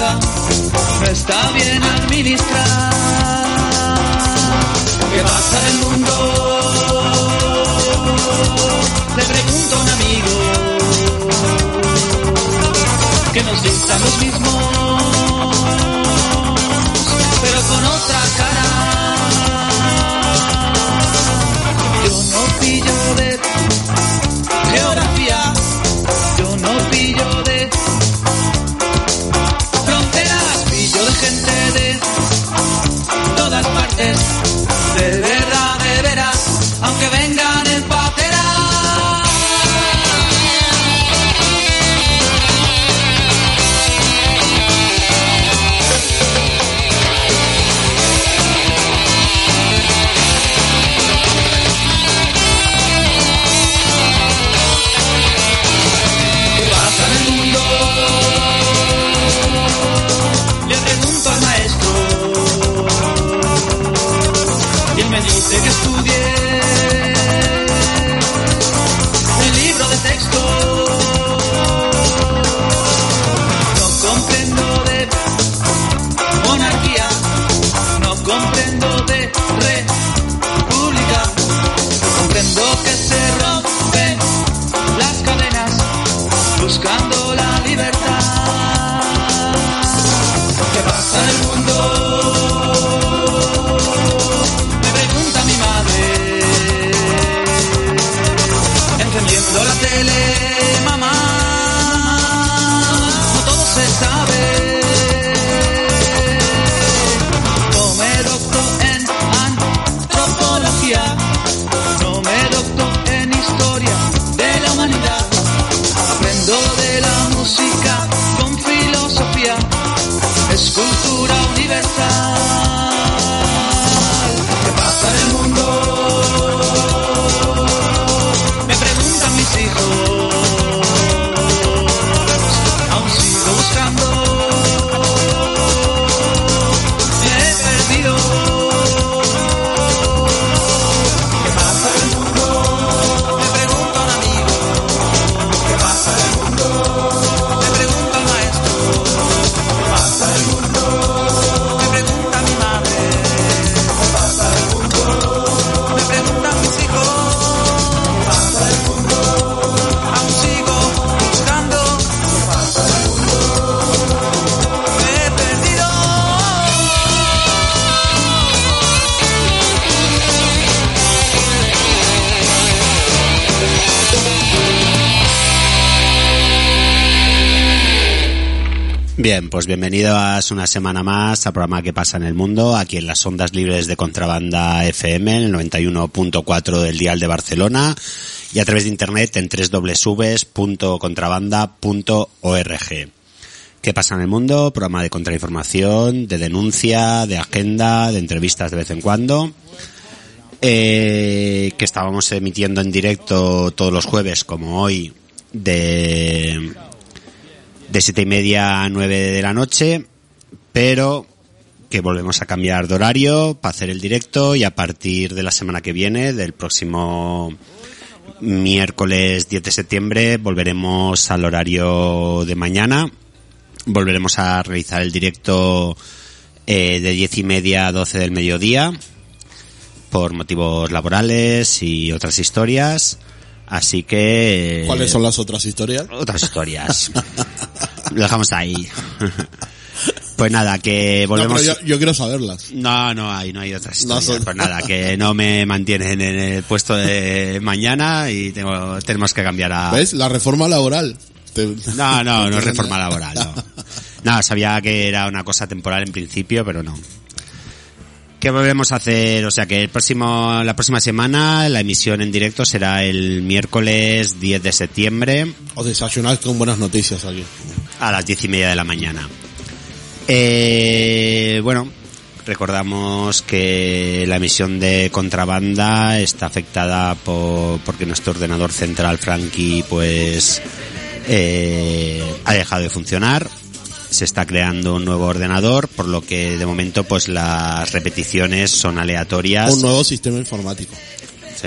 pública no está bien administrada. ¿Qué pasa en el mundo? Le pregunto a un amigo que nos dictan los mismos, pero con otra cara. Yo no pillo de geografía, yo no pillo de fronteras, pillo de gente de todas partes, de verdad, de veras, aunque vengan en patera. Dice que estudie el libro de texto. No comprendo de monarquía, no comprendo de república. Comprendo que se rompen las cadenas buscando la libertad. ¿Qué pasa en el mundo? Encendiendo la tele, mamá, no todo se sabe. No me docto en antropología, no me docto en historia de la humanidad. Aprendo de la música con filosofía, es cultura universal. ¿Qué pasa en el mundo? Mis hijos, aún sigo buscando, me he perdido. ¿Qué pasa en el mundo? Me pregunta un amigo. ¿Qué pasa en el mundo? Me pregunta el maestro. ¿Qué pasa en el mundo? Me pregunta mi madre. ¿Qué pasa en el mundo? Me preguntan mis hijos. ¿Qué pasa en el mundo? Bien, pues bienvenidos una semana más al programa ¿Qué pasa en el mundo? Aquí en las ondas libres de Contrabanda FM, en el 91.4 del dial de Barcelona y a través de internet en www.contrabanda.org. ¿Qué pasa en el mundo? Programa de contrainformación, de denuncia, de agenda, de entrevistas de vez en cuando. Que estábamos emitiendo en directo todos los jueves, como hoy, de 7:30 a 9 de la noche, pero que volvemos a cambiar de horario para hacer el directo y a partir de la semana que viene, del próximo miércoles 10 de septiembre, volveremos al horario de mañana. Volveremos a realizar el directo de 10:30 a 12 del mediodía por motivos laborales y otras historias. Así que... ¿Cuáles son las otras historias? Otras historias. Lo dejamos ahí. Pues nada, que volvemos... No, pero yo quiero saberlas. No hay otras historias. Pues nada, que no me mantienen en el puesto de mañana y tenemos que cambiar a... ¿Ves? La reforma laboral. No es reforma laboral, no. No, sabía que era una cosa temporal en principio, pero no. ¿Qué volvemos a hacer? O sea que la próxima semana la emisión en directo será el miércoles 10 de septiembre. Os desayunáis con buenas noticias aquí. A las 10:30 de la mañana. Bueno, recordamos que la emisión de Contrabanda está afectada porque nuestro ordenador central, Frankie, pues ha dejado de funcionar. Se está creando un nuevo ordenador, por lo que de momento pues las repeticiones son aleatorias. Un nuevo sistema informático. Sí.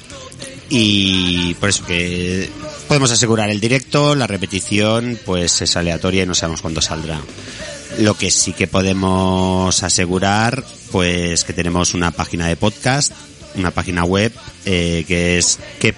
Y por eso que podemos asegurar el directo, la repetición pues es aleatoria y no sabemos cuándo saldrá. Lo que sí que podemos asegurar, pues que tenemos una página de podcast, una página web, que es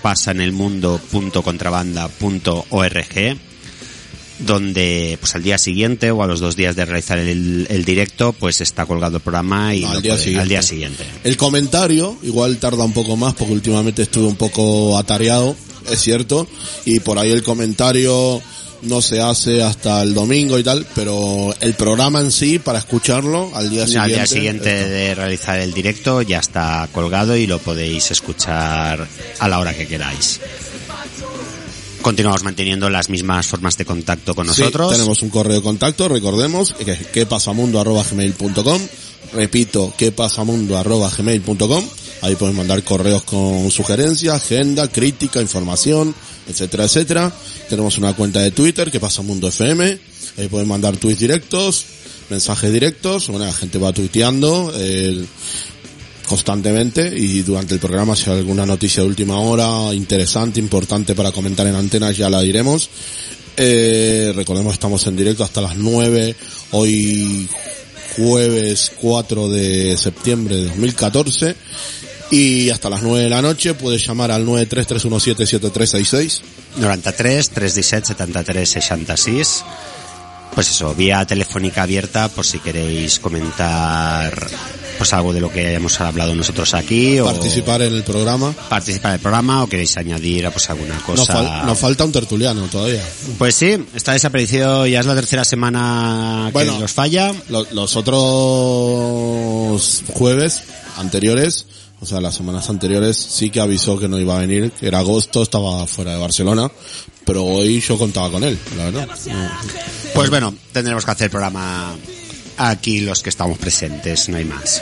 quepasaenelmundo.contrabanda.org, donde pues al día siguiente o a los 2 días de realizar el directo, pues está colgado el programa y al día siguiente. El comentario igual tarda un poco más porque últimamente estuve un poco atareado, es cierto, y por ahí el comentario no se hace hasta el domingo y tal, pero el programa en sí, para escucharlo al día siguiente. Al día siguiente de realizar el directo ya está colgado y lo podéis escuchar a la hora que queráis. Continuamos manteniendo las mismas formas de contacto con nosotros. Sí, tenemos un correo de contacto, recordemos, que es quepasamundo@gmail.com. Repito, quepasamundo@gmail.com. Ahí pueden mandar correos con sugerencias, agenda, crítica, información, etcétera, etcétera. Tenemos una cuenta de Twitter, Quepasamundo FM. Ahí pueden mandar tweets directos, mensajes directos. Bueno, la gente va tuiteando constantemente, y durante el programa, si hay alguna noticia de última hora interesante, importante para comentar en antenas, ya la diremos. Recordemos que estamos en directo hasta las 9, hoy jueves 4 de septiembre de 2014, y hasta las 9 de la noche puedes llamar al 933177366. 93 317 73 66. Pues eso, vía telefónica abierta por si queréis comentar pues algo de lo que hayamos hablado nosotros aquí, participar en el programa, o queréis añadir pues alguna cosa. Nos falta un tertuliano todavía. Pues sí, está desaparecido, ya es la tercera semana que nos falla. Los otros jueves anteriores, o sea, las semanas anteriores, sí que avisó que no iba a venir, que era agosto, estaba fuera de Barcelona, pero hoy yo contaba con él, la verdad. Pues bueno, tendremos que hacer programa aquí los que estamos presentes, no hay más.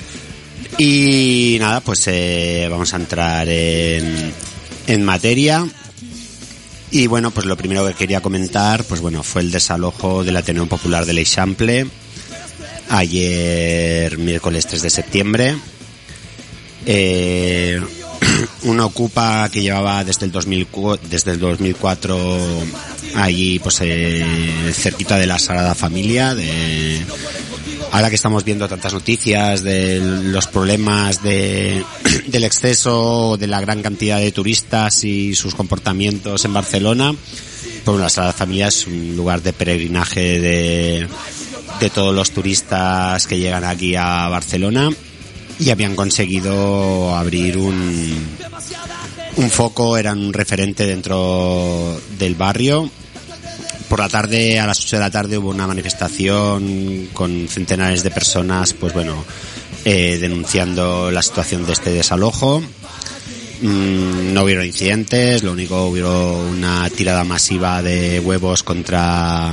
Y nada, pues vamos a entrar en materia. Y bueno, pues lo primero que quería comentar, pues bueno, fue el desalojo del Ateneo Popular de l'Eixample ayer, miércoles 3 de septiembre. Una ocupa que llevaba desde el 2004 allí, pues cerquita de la Sagrada Familia. Ahora que estamos viendo tantas noticias de los problemas del exceso, de la gran cantidad de turistas y sus comportamientos en Barcelona, pues bueno, la Sagrada Familia es un lugar de peregrinaje de todos los turistas que llegan aquí a Barcelona. Y habían conseguido abrir un foco, eran un referente dentro del barrio. Por la tarde, a las 8 de la tarde, hubo una manifestación con centenares de personas, pues bueno, denunciando la situación de este desalojo. No hubieron incidentes, lo único hubo una tirada masiva de huevos contra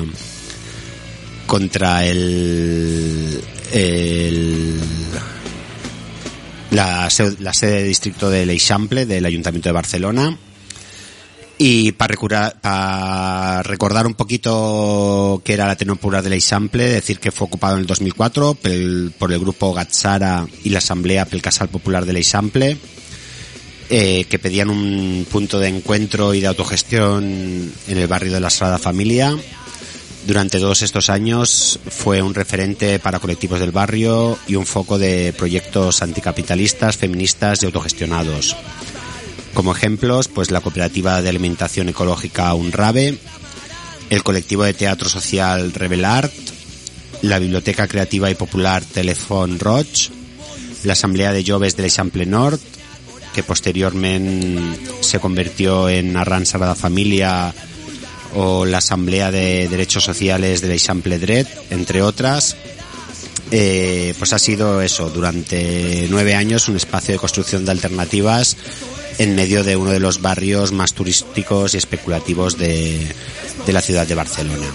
la sede de distrito de l'Eixample del Ayuntamiento de Barcelona. Y para recordar un poquito qué era el Ateneo Popular de l'Eixample, decir que fue ocupado en el 2004 por el grupo Gatzara y la Asamblea pel Casal Popular de l'Eixample, que pedían un punto de encuentro y de autogestión en el barrio de la Sagrada Familia. Durante todos estos años fue un referente para colectivos del barrio y un foco de proyectos anticapitalistas, feministas y autogestionados. Como ejemplos, pues la cooperativa de alimentación ecológica Unrabe, el colectivo de teatro social Rebelart, la biblioteca creativa y popular Telefon Roig, la asamblea de joves de l'Eixample Nord, que posteriormente se convirtió en Arran Sagrada Familia, o la Asamblea de Derechos Sociales de l'Eixample Dret, entre otras. Pues ha sido eso, durante 9 años, un espacio de construcción de alternativas en medio de uno de los barrios más turísticos y especulativos de la ciudad de Barcelona.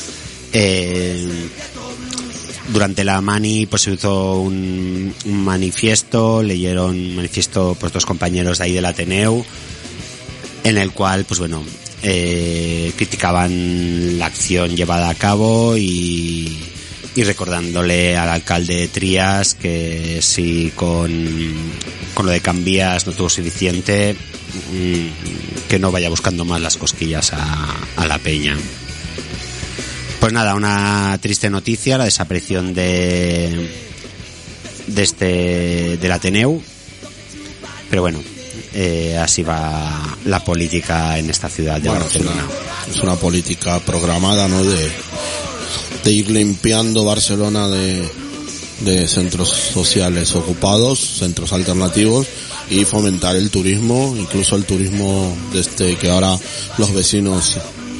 Durante la Mani pues se hizo un manifiesto, leyeron un manifiesto pues 2 compañeros de ahí del Ateneu, en el cual pues bueno, criticaban la acción llevada a cabo y recordándole al alcalde de Trías que si con lo de Cambias no tuvo suficiente, que no vaya buscando más las cosquillas a la peña. Pues nada, una triste noticia, la desaparición del Ateneu, pero bueno, así va la política en esta ciudad de Barcelona. Es una política programada, ¿no? De ir limpiando Barcelona de centros sociales ocupados, centros alternativos, y fomentar el turismo, incluso el turismo que ahora los vecinos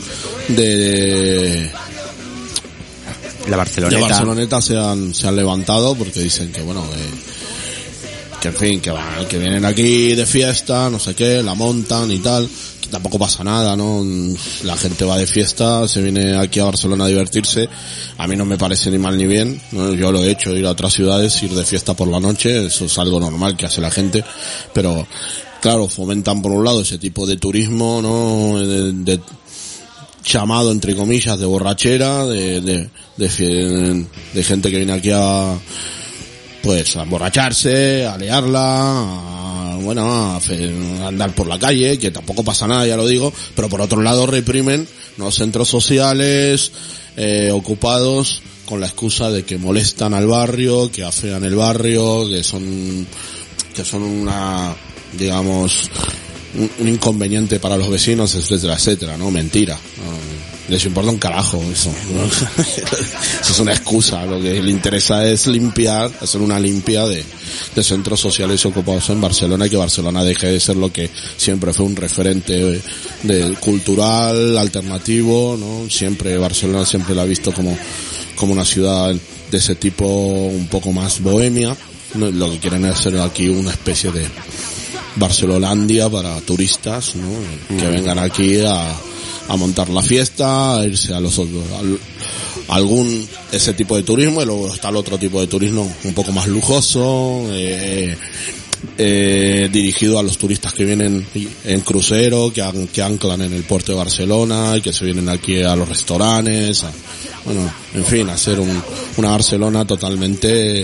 de la Barceloneta se han levantado, porque dicen que bueno, que en fin, que vienen aquí de fiesta, no sé qué, la montan y tal, que tampoco pasa nada, ¿no? La gente va de fiesta, se viene aquí a Barcelona a divertirse. A mí no me parece ni mal ni bien, ¿no? Yo lo he hecho, ir a otras ciudades, ir de fiesta por la noche, eso es algo normal que hace la gente, pero claro, fomentan por un lado ese tipo de turismo, ¿no? De llamado entre comillas de borrachera, de gente que viene aquí a emborracharse, a liarla, a andar por la calle, que tampoco pasa nada, ya lo digo, pero por otro lado reprimen los centros sociales ocupados con la excusa de que molestan al barrio, que afean el barrio, que son una, digamos, un inconveniente para los vecinos, etcétera, etcétera, ¿no? Mentira. Les importa un carajo eso, ¿no? Eso es una excusa. Lo que le interesa es limpiar, hacer una limpia de centros sociales ocupados en Barcelona, y que Barcelona deje de ser lo que siempre fue un referente de cultural, alternativo, ¿no? Barcelona siempre la ha visto como una ciudad de ese tipo, un poco más bohemia, ¿no? Lo que quieren es hacer aquí una especie de Barcelolandia para turistas, ¿no? Que vengan aquí a montar la fiesta, a irse a ese tipo de turismo, y luego está el otro tipo de turismo un poco más lujoso, dirigido a los turistas que vienen en crucero, que anclan en el puerto de Barcelona y que se vienen aquí a los restaurantes, en fin, hacer una Barcelona totalmente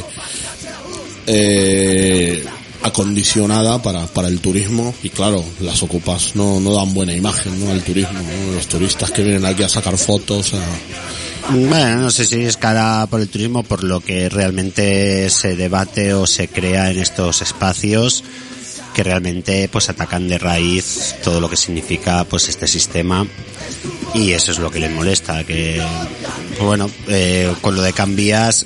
acondicionada para el turismo. Y claro, las ocupas no dan buena imagen, ¿no? Al turismo, ¿no? Los turistas que vienen aquí a sacar fotos. Bueno, no sé si es cara por el turismo, por lo que realmente se debate o se crea en estos espacios, que realmente pues atacan de raíz todo lo que significa pues este sistema, y eso es lo que les molesta, que bueno, con lo de Can Vies,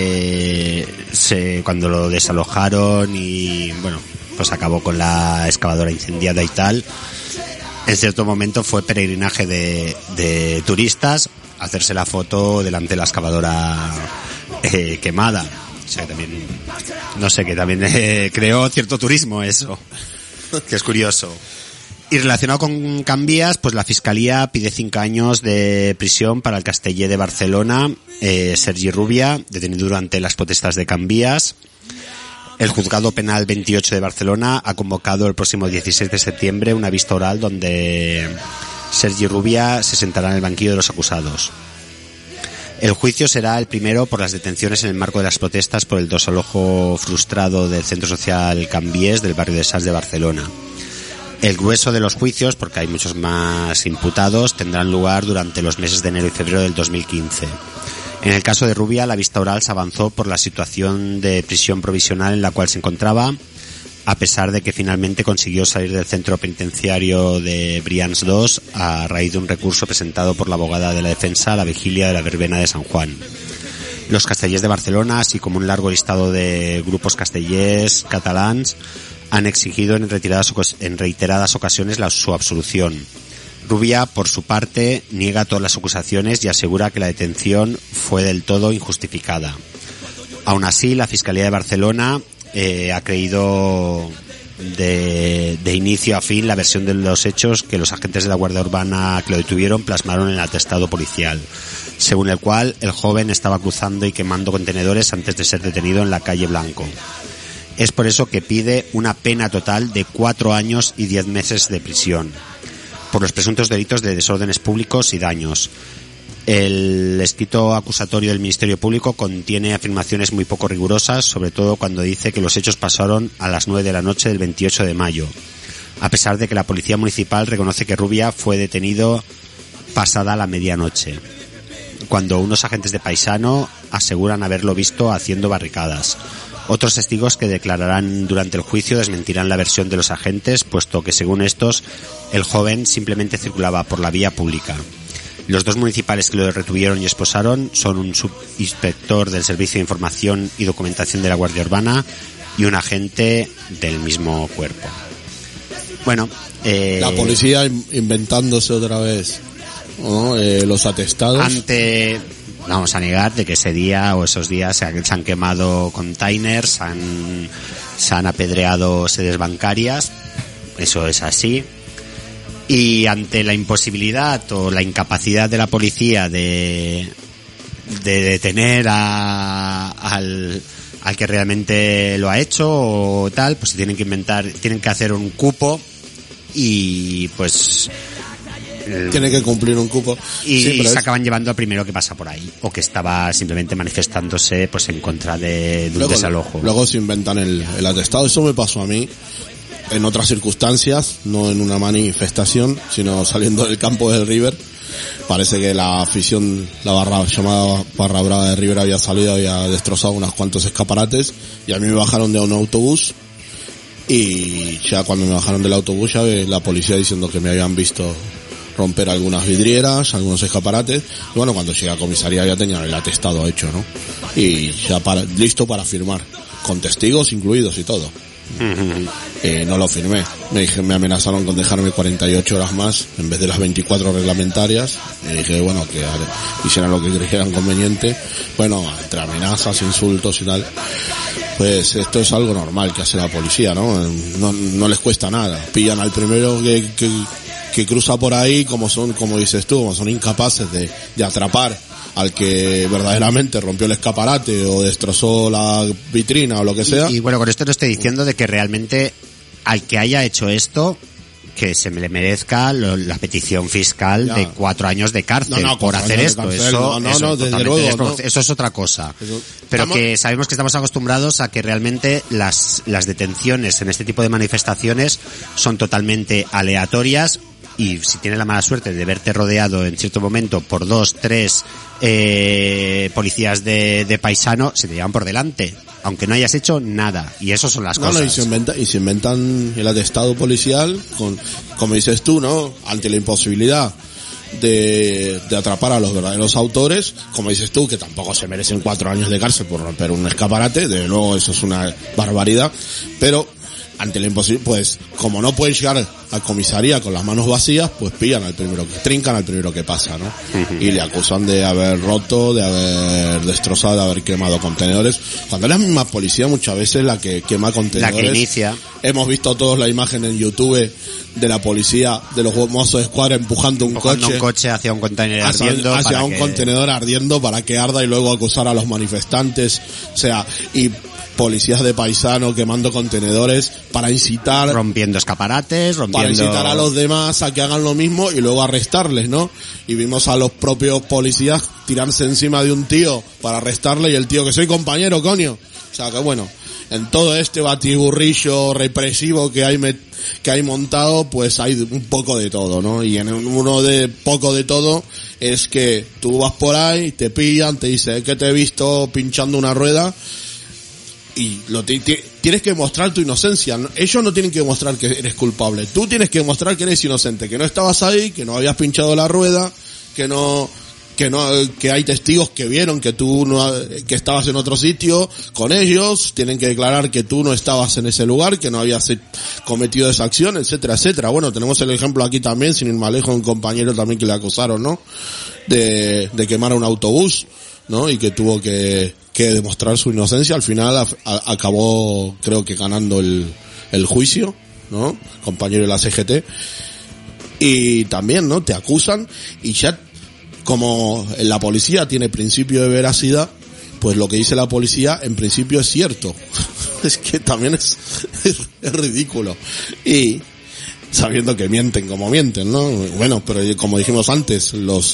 cuando lo desalojaron y bueno, pues acabó con la excavadora incendiada y tal, en cierto momento fue peregrinaje de turistas hacerse la foto delante de la excavadora quemada. O sea, que también, no sé, que también creó cierto turismo eso, que es curioso. Y relacionado con Can Vies, pues la Fiscalía pide 5 años de prisión para el casteller de Barcelona, Sergi Rubia, detenido durante las protestas de Can Vies. El Juzgado Penal 28 de Barcelona ha convocado el próximo 16 de septiembre una vista oral donde Sergi Rubia se sentará en el banquillo de los acusados. El juicio será el primero por las detenciones en el marco de las protestas por el desalojo frustrado del centro social Can Vies del barrio de Sants de Barcelona. El grueso de los juicios, porque hay muchos más imputados, tendrán lugar durante los meses de enero y febrero del 2015. En el caso de Rubia, la vista oral se avanzó por la situación de prisión provisional en la cual se encontraba, a pesar de que finalmente consiguió salir del centro penitenciario de Brians 2 a raíz de un recurso presentado por la abogada de la defensa a la vigilia de la verbena de San Juan. Los castellers de Barcelona, así como un largo listado de grupos castellers catalans, han exigido en reiteradas ocasiones su absolución. Rubia, por su parte, niega todas las acusaciones y asegura que la detención fue del todo injustificada. Aún así, la Fiscalía de Barcelona ha creído de inicio a fin la versión de los hechos que los agentes de la Guardia Urbana que lo detuvieron plasmaron en el atestado policial, según el cual el joven estaba cruzando y quemando contenedores antes de ser detenido en la calle Blanco. Es por eso que pide una pena total de 4 años y 10 meses de prisión por los presuntos delitos de desórdenes públicos y daños. El escrito acusatorio del Ministerio Público contiene afirmaciones muy poco rigurosas, sobre todo cuando dice que los hechos pasaron a las 9 de la noche del 28 de mayo, a pesar de que la Policía Municipal reconoce que Rubia fue detenido pasada la medianoche. cuando unos agentes de Paisano aseguran haberlo visto haciendo barricadas. Otros testigos que declararán durante el juicio desmentirán la versión de los agentes, puesto que según estos, el joven simplemente circulaba por la vía pública. Los dos municipales que lo retuvieron y esposaron son un subinspector del Servicio de Información y Documentación de la Guardia Urbana y un agente del mismo cuerpo. Bueno, la policía inventándose otra vez, ¿no? Los atestados. Vamos a negar de que ese día o esos días se han quemado containers, se han apedreado sedes bancarias, eso es así. Y ante la imposibilidad o la incapacidad de la policía de detener al que realmente lo ha hecho o tal, pues se tienen que hacer un cupo y pues tiene que cumplir un cupo y se acaban llevando al primero que pasa por ahí o que estaba simplemente manifestándose pues en contra de un desalojo. Luego se inventan el atestado. Eso me pasó a mí en otras circunstancias, no en una manifestación, sino saliendo del campo del River. Parece que la afición, la llamada Barra Brava de River había salido, había destrozado unos cuantos escaparates y a mí me bajaron de un autobús y ya cuando me bajaron del autobús ya ve la policía diciendo que me habían visto romper algunas vidrieras, algunos escaparates, y bueno, cuando llegué a comisaría ya tenían el atestado hecho, ¿no? Y ya listo para firmar, con testigos incluidos y todo. No lo firmé, me amenazaron con dejarme 48 horas más en vez de las 24 reglamentarias. Me dije, bueno, que hicieran lo que creyeran conveniente. Bueno, entre amenazas, insultos y tal, pues esto es algo normal que hace la policía, ¿no? No les cuesta nada, pillan al primero que cruza por ahí, como dices tú, como son incapaces de atrapar al que verdaderamente rompió el escaparate o destrozó la vitrina o lo que sea. Y bueno, con esto no estoy diciendo de que realmente al que haya hecho esto, que se le merezca la petición fiscal de 4 años de cárcel por hacer esto. Desde luego, eso es otra cosa. Pero que sabemos que estamos acostumbrados a que realmente las detenciones en este tipo de manifestaciones son totalmente aleatorias. Y si tienes la mala suerte de verte rodeado en cierto momento por 2, 3 policías de Paisano, se te llevan por delante, aunque no hayas hecho nada. Y eso son las cosas. Y se inventan el atestado policial, como dices tú, ¿no? Ante la imposibilidad de atrapar a los verdaderos autores, como dices tú, que tampoco se merecen 4 años de cárcel por romper un escaparate, de luego eso es una barbaridad, pero ante la imposibilidad, pues como no pueden llegar a comisaría con las manos vacías, pues trincan al primero que pasa, ¿no? Y le acusan de haber roto, de haber destrozado, de haber quemado contenedores, cuando es la misma policía muchas veces la que quema contenedores. La que inicia. Hemos visto todos la imagen en YouTube de la policía, de los mozos de escuadra empujando un coche hacia un contenedor ardiendo. Hacia un contenedor ardiendo para que arda y luego acusar a los manifestantes. O sea, y policías de Paisano quemando contenedores para incitar, rompiendo escaparates, para incitar a los demás a que hagan lo mismo y luego arrestarles, ¿no? Y vimos a los propios policías tirarse encima de un tío para arrestarle y el tío, que soy compañero, coño. O sea, que bueno, en todo este batiburrillo represivo que hay montado, pues hay un poco de todo, ¿no? Y en uno de poco de todo es que tú vas por ahí, te pillan, te dicen que te he visto pinchando una rueda y tienes que mostrar tu inocencia. Ellos no tienen que mostrar que eres culpable, tú tienes que mostrar que eres inocente, que no estabas ahí, que no habías pinchado la rueda, que hay testigos que vieron que que estabas en otro sitio con ellos, tienen que declarar que tú no estabas en ese lugar, que no habías cometido esa acción, etcétera, etcétera. Bueno, tenemos el ejemplo aquí también, sin ir más lejos, un compañero también que le acusaron, ¿no? De quemar un autobús, ¿no? Y que tuvo que demostrar su inocencia. Al final acabó, creo que ganando el juicio, ¿no? Compañero de la CGT. Y también, ¿no? Te acusan y ya, como la policía tiene principio de veracidad, pues lo que dice la policía en principio es cierto. Es que también es ridículo. Y sabiendo que mienten como mienten, ¿no? Bueno, pero como dijimos antes, los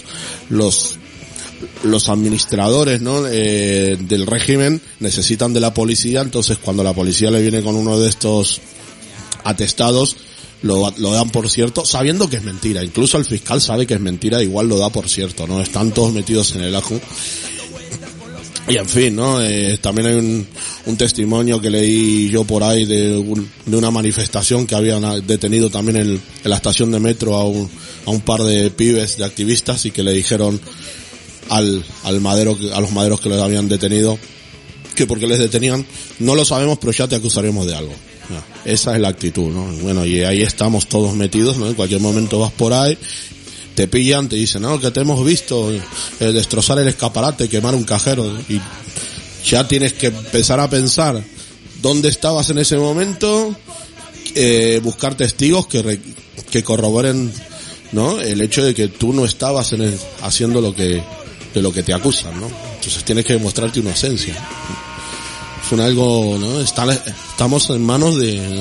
administradores, ¿no? Del régimen necesitan de la policía, entonces cuando la policía le viene con uno de estos atestados, lo dan por cierto, sabiendo que es mentira. Incluso el fiscal sabe que es mentira, igual lo da por cierto, ¿no? Están todos metidos en el ajo. Y en fin, ¿no? También hay un testimonio que leí yo por ahí de una manifestación que habían detenido también en la estación de metro a un par de pibes, de activistas, y que le dijeron a los maderos que les habían detenido que porque les detenían, no lo sabemos, pero ya te acusaremos de algo. Esa es la actitud, ¿no? Bueno, y ahí estamos todos metidos, ¿no? En cualquier momento vas por ahí, te pillan, te dicen, no, que te hemos visto destrozar el escaparate, quemar un cajero, y ya tienes que empezar a pensar dónde estabas en ese momento, buscar testigos que corroboren, ¿no? El hecho de que tú no estabas haciendo de lo que te acusan, ¿no? Entonces tienes que demostrarte inocencia. Es algo, ¿no? Estamos en manos de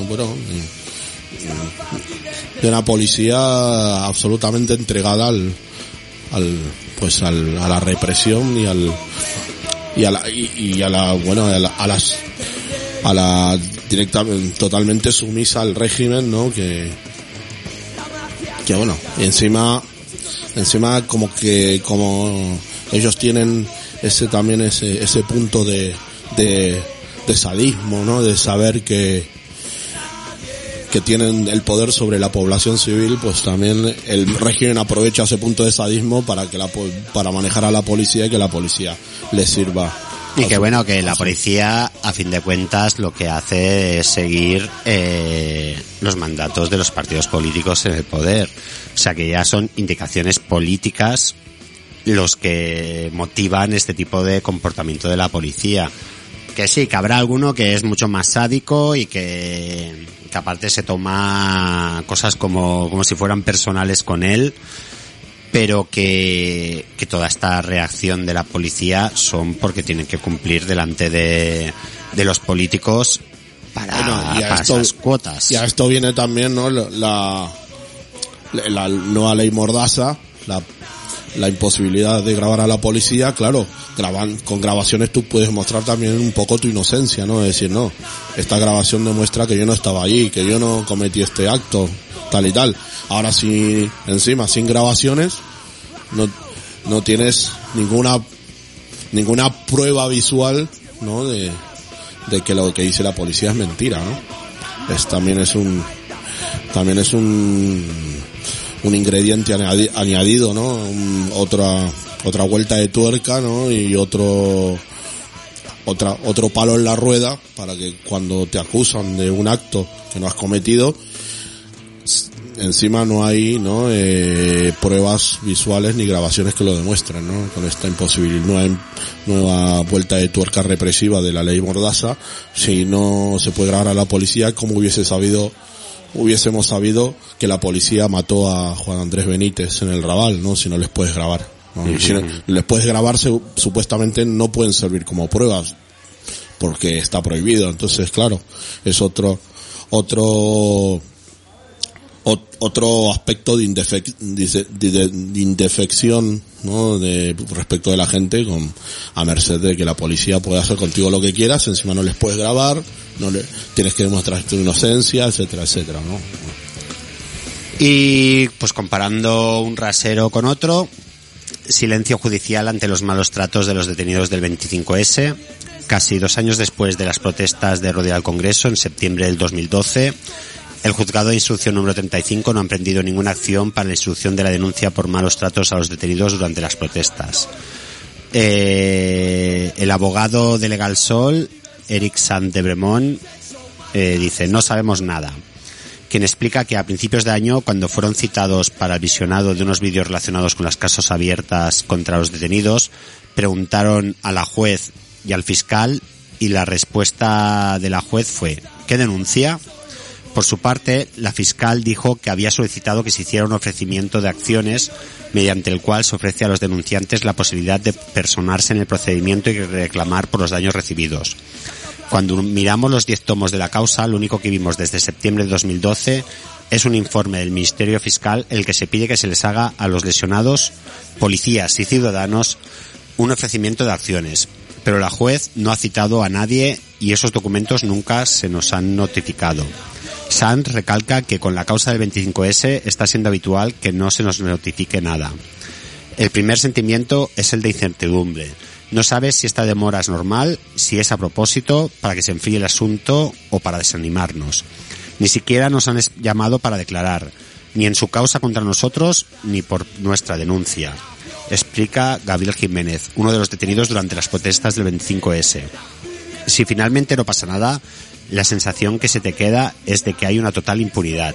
una policía absolutamente entregada a la represión a la directamente totalmente sumisa al régimen, ¿no? Que bueno, encima como ellos tienen ese punto de sadismo, ¿no? De saber que tienen el poder sobre la población civil, pues también el régimen aprovecha ese punto de sadismo para manejar a la policía y que la policía les sirva. Y que bueno, que la policía, a fin de cuentas, lo que hace es seguir los mandatos de los partidos políticos en el poder. O sea que ya son indicaciones políticas los que motivan este tipo de comportamiento de la policía. Que sí, que habrá alguno que es mucho más sádico y que aparte se toma cosas como si fueran personales con él, pero que toda esta reacción de la policía son porque tienen que cumplir delante de los políticos para esas cuotas. Y a esto viene también, ¿no? La nueva ley Mordaza, la imposibilidad de grabar a la policía. Claro, con grabaciones tú puedes mostrar también un poco tu inocencia, ¿no? Es decir, no, esta grabación demuestra que yo no estaba allí, que yo no cometí este acto, tal y tal. Ahora sí, encima, sin grabaciones, no tienes ninguna prueba visual, ¿no? De que lo que dice la policía es mentira, ¿no? También es un ingrediente añadido, ¿no? Otra vuelta de tuerca, ¿no? Y otro palo en la rueda para que cuando te acusan de un acto que no has cometido, encima no hay, ¿no? Pruebas visuales ni grabaciones que lo demuestren, ¿no? Con esta imposibilidad, nueva vuelta de tuerca represiva de la ley Mordaza, si no se puede grabar a la policía, como hubiésemos sabido que la policía mató a Juan Andrés Benítez en el Raval, ¿no? Si no les puedes grabar, ¿no? Y si no les puedes grabar, supuestamente no pueden servir como pruebas porque está prohibido. Entonces, claro, es otro aspecto de indefección, ¿no? Respecto de la gente, a merced de que la policía puede hacer contigo lo que quieras, encima no les puedes grabar, tienes que demostrar tu inocencia, etcétera, etcétera, ¿no? Y pues comparando un rasero con otro, silencio judicial ante los malos tratos de los detenidos del 25S. Casi 2 años después de las protestas de rodear el Congreso, en septiembre del 2012, el juzgado de instrucción número 35 no ha emprendido ninguna acción para la instrucción de la denuncia por malos tratos a los detenidos durante las protestas. El abogado de Legal Sol, Eric Saint-Debremont, dice: no sabemos nada. Quien explica que a principios de año, cuando fueron citados para el visionado de unos vídeos relacionados con las causas abiertas contra los detenidos, preguntaron a la juez y al fiscal, y la respuesta de la juez fue: ¿qué denuncia? Por su parte, la fiscal dijo que había solicitado que se hiciera un ofrecimiento de acciones mediante el cual se ofrece a los denunciantes la posibilidad de personarse en el procedimiento y reclamar por los daños recibidos. Cuando miramos los 10 tomos de la causa, lo único que vimos desde septiembre de 2012 es un informe del Ministerio Fiscal en el que se pide que se les haga a los lesionados, policías y ciudadanos, un ofrecimiento de acciones. Pero la juez no ha citado a nadie y esos documentos nunca se nos han notificado. Sanz recalca que con la causa del 25S está siendo habitual que no se nos notifique nada. El primer sentimiento es el de incertidumbre. No sabes si esta demora es normal, si es a propósito, para que se enfríe el asunto o para desanimarnos. Ni siquiera nos han llamado para declarar, ni en su causa contra nosotros, ni por nuestra denuncia, explica Gabriel Jiménez, uno de los detenidos durante las protestas del 25S. Si finalmente no pasa nada, la sensación que se te queda es de que hay una total impunidad.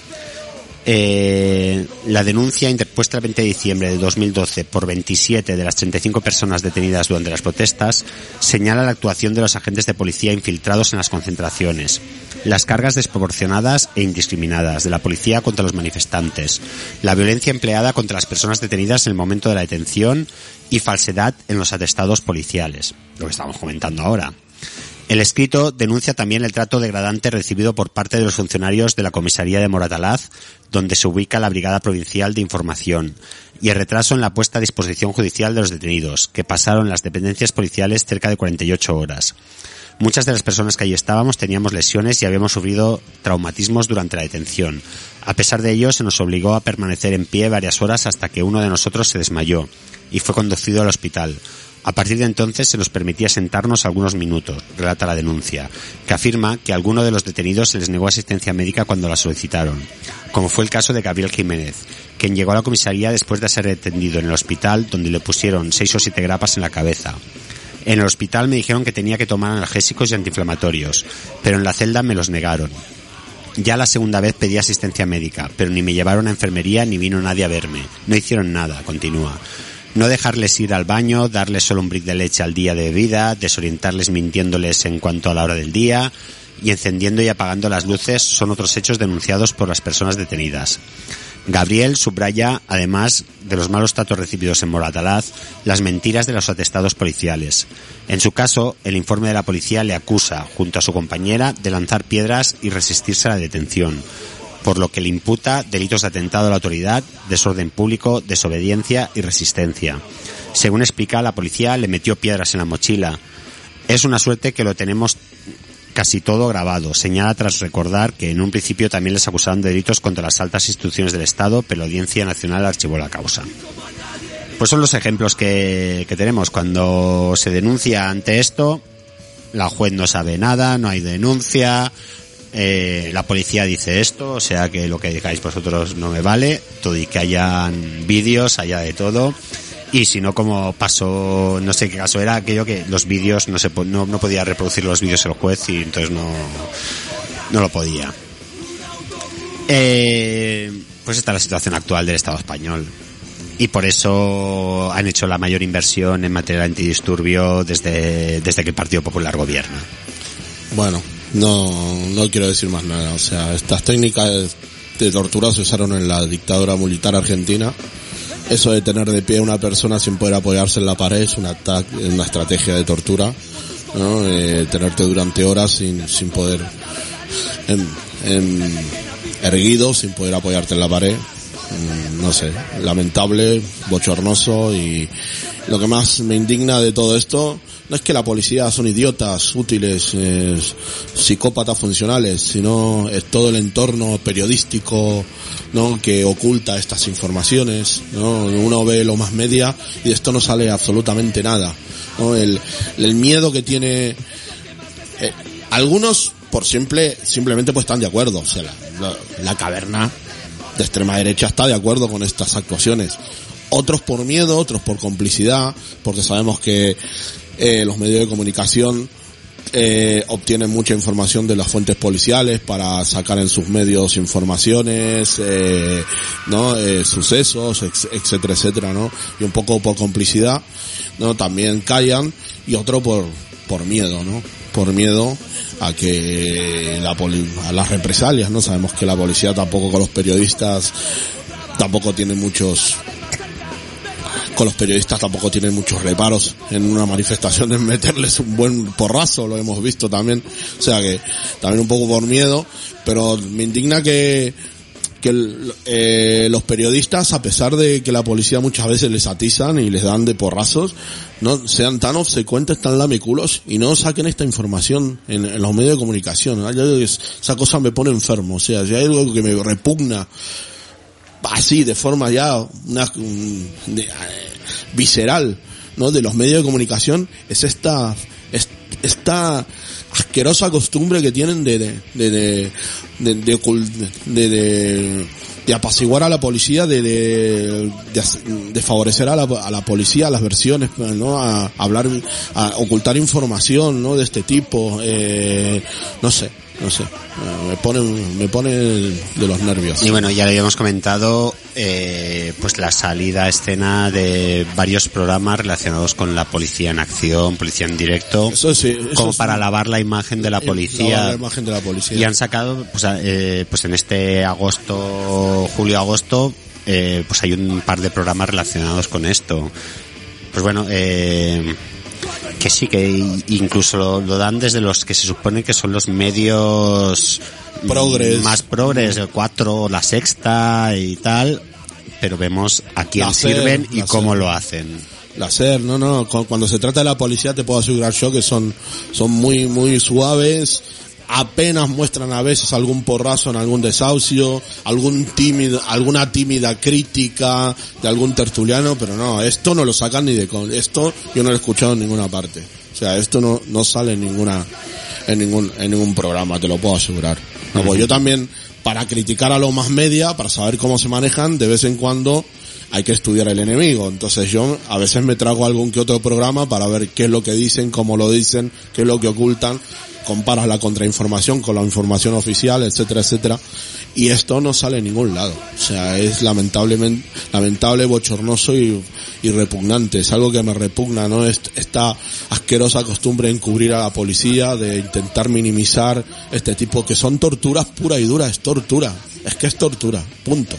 La denuncia interpuesta el 20 de diciembre de 2012 por 27 de las 35 personas detenidas durante las protestas señala la actuación de los agentes de policía infiltrados en las concentraciones, las cargas desproporcionadas e indiscriminadas de la policía contra los manifestantes, la violencia empleada contra las personas detenidas en el momento de la detención y falsedad en los atestados policiales, lo que estamos comentando ahora. El escrito denuncia también el trato degradante recibido por parte de los funcionarios de la comisaría de Moratalaz, donde se ubica la Brigada Provincial de Información, y el retraso en la puesta a disposición judicial de los detenidos, que pasaron las dependencias policiales cerca de 48 horas. Muchas de las personas que allí estábamos teníamos lesiones y habíamos sufrido traumatismos durante la detención. A pesar de ello, se nos obligó a permanecer en pie varias horas hasta que uno de nosotros se desmayó y fue conducido al hospital. A partir de entonces se nos permitía sentarnos algunos minutos, relata la denuncia, que afirma que a alguno de los detenidos se les negó asistencia médica cuando la solicitaron, como fue el caso de Gabriel Jiménez, quien llegó a la comisaría después de ser atendido en el hospital, donde le pusieron 6 o 7 grapas en la cabeza. En el hospital me dijeron que tenía que tomar analgésicos y antiinflamatorios, pero en la celda me los negaron. Ya la segunda vez pedí asistencia médica, pero ni me llevaron a enfermería ni vino nadie a verme. No hicieron nada, continúa. No dejarles ir al baño, darles solo un brick de leche al día de bebida, desorientarles mintiéndoles en cuanto a la hora del día y encendiendo y apagando las luces son otros hechos denunciados por las personas detenidas. Gabriel subraya, además de los malos tratos recibidos en Moratalaz, las mentiras de los atestados policiales. En su caso, el informe de la policía le acusa, junto a su compañera, de lanzar piedras y resistirse a la detención, por lo que le imputa delitos de atentado a la autoridad, desorden público, desobediencia y resistencia. Según explica, la policía le metió piedras en la mochila. Es una suerte que lo tenemos casi todo grabado, señala tras recordar que en un principio también les acusaron de delitos contra las altas instituciones del Estado, pero la Audiencia Nacional archivó la causa. Pues son los ejemplos que tenemos. Cuando se denuncia ante esto, la juez no sabe nada, no hay denuncia. La policía dice esto, o sea que lo que digáis vosotros no me vale, todo y que hayan vídeos, haya de todo, y si no, como pasó, no sé qué caso era, aquello que los vídeos no podía reproducir los vídeos el juez y entonces no lo podía. Pues esta es la situación actual del Estado español y por eso han hecho la mayor inversión en materia de antidisturbio desde que el Partido Popular gobierna. Bueno, no quiero decir más nada. O sea, estas técnicas de tortura se usaron en la dictadura militar argentina. Eso de tener de pie a una persona sin poder apoyarse en la pared es una estrategia de tortura, ¿no? Tenerte durante horas sin poder, erguido, sin poder apoyarte en la pared. No sé, lamentable, bochornoso, y lo que más me indigna de todo esto no es que la policía son idiotas, útiles, psicópatas funcionales, sino es todo el entorno periodístico, ¿no?, que oculta estas informaciones, ¿no? Uno ve lo más media y de esto no sale absolutamente nada, ¿no? El miedo que tiene algunos simplemente pues están de acuerdo, o sea, la caverna de extrema derecha está de acuerdo con estas actuaciones. Otros por miedo, otros por complicidad, porque sabemos que los medios de comunicación obtienen mucha información de las fuentes policiales para sacar en sus medios informaciones, ¿no? Sucesos, etcétera, etcétera, ¿no? Y un poco por complicidad, ¿no? También callan, y otro por miedo, ¿no? Por miedo a que a las represalias, ¿no? Sabemos que la policía tampoco con los periodistas tampoco tiene muchos reparos en una manifestación en meterles un buen porrazo, lo hemos visto también. O sea que también un poco por miedo, pero me indigna que los periodistas, a pesar de que la policía muchas veces les atizan y les dan de porrazos, no sean tan obsecuentes, tan lamiculos y no saquen esta información en los medios de comunicación. Esa cosa me pone enfermo, o sea, si hay algo que me repugna así de forma ya visceral, ¿no?, de los medios de comunicación, es esta asquerosa costumbre que tienen de apaciguar a la policía, de favorecer a la policía, a las versiones, ¿no?, a hablar, a ocultar información, ¿no?, de este tipo, no sé, me pone de los nervios. Y bueno, ya lo habíamos comentado, pues la salida a escena de varios programas relacionados con la policía en acción, policía en directo, eso sí, como para lavar la imagen de la policía. La imagen de la policía. Y han sacado, pues en este julio-agosto, pues hay un par de programas relacionados con esto. Pues bueno, que sí, que incluso lo dan desde los que se supone que son los medios más progres, el 4, la Sexta y tal, pero vemos a quién sirven y cómo lo hacen. La SER, cuando se trata de la policía te puedo asegurar yo que son muy, muy suaves, apenas muestran a veces algún porrazo en algún desahucio, alguna tímida crítica de algún tertuliano, pero no, esto no lo sacan ni esto yo no lo he escuchado en ninguna parte. O sea, esto no sale en ningún programa, te lo puedo asegurar. No, pues yo también, para criticar a los más media, para saber cómo se manejan, de vez en cuando hay que estudiar el enemigo. Entonces yo a veces me trago algún que otro programa para ver qué es lo que dicen, cómo lo dicen, qué es lo que ocultan, comparas la contrainformación con la información oficial, etcétera, etcétera, y esto no sale en ningún lado. O sea, es lamentable, bochornoso y repugnante. Es algo que me repugna, ¿no? Esta asquerosa costumbre de encubrir a la policía, de intentar minimizar este tipo, que son torturas pura y dura, es tortura. Es que es tortura, punto.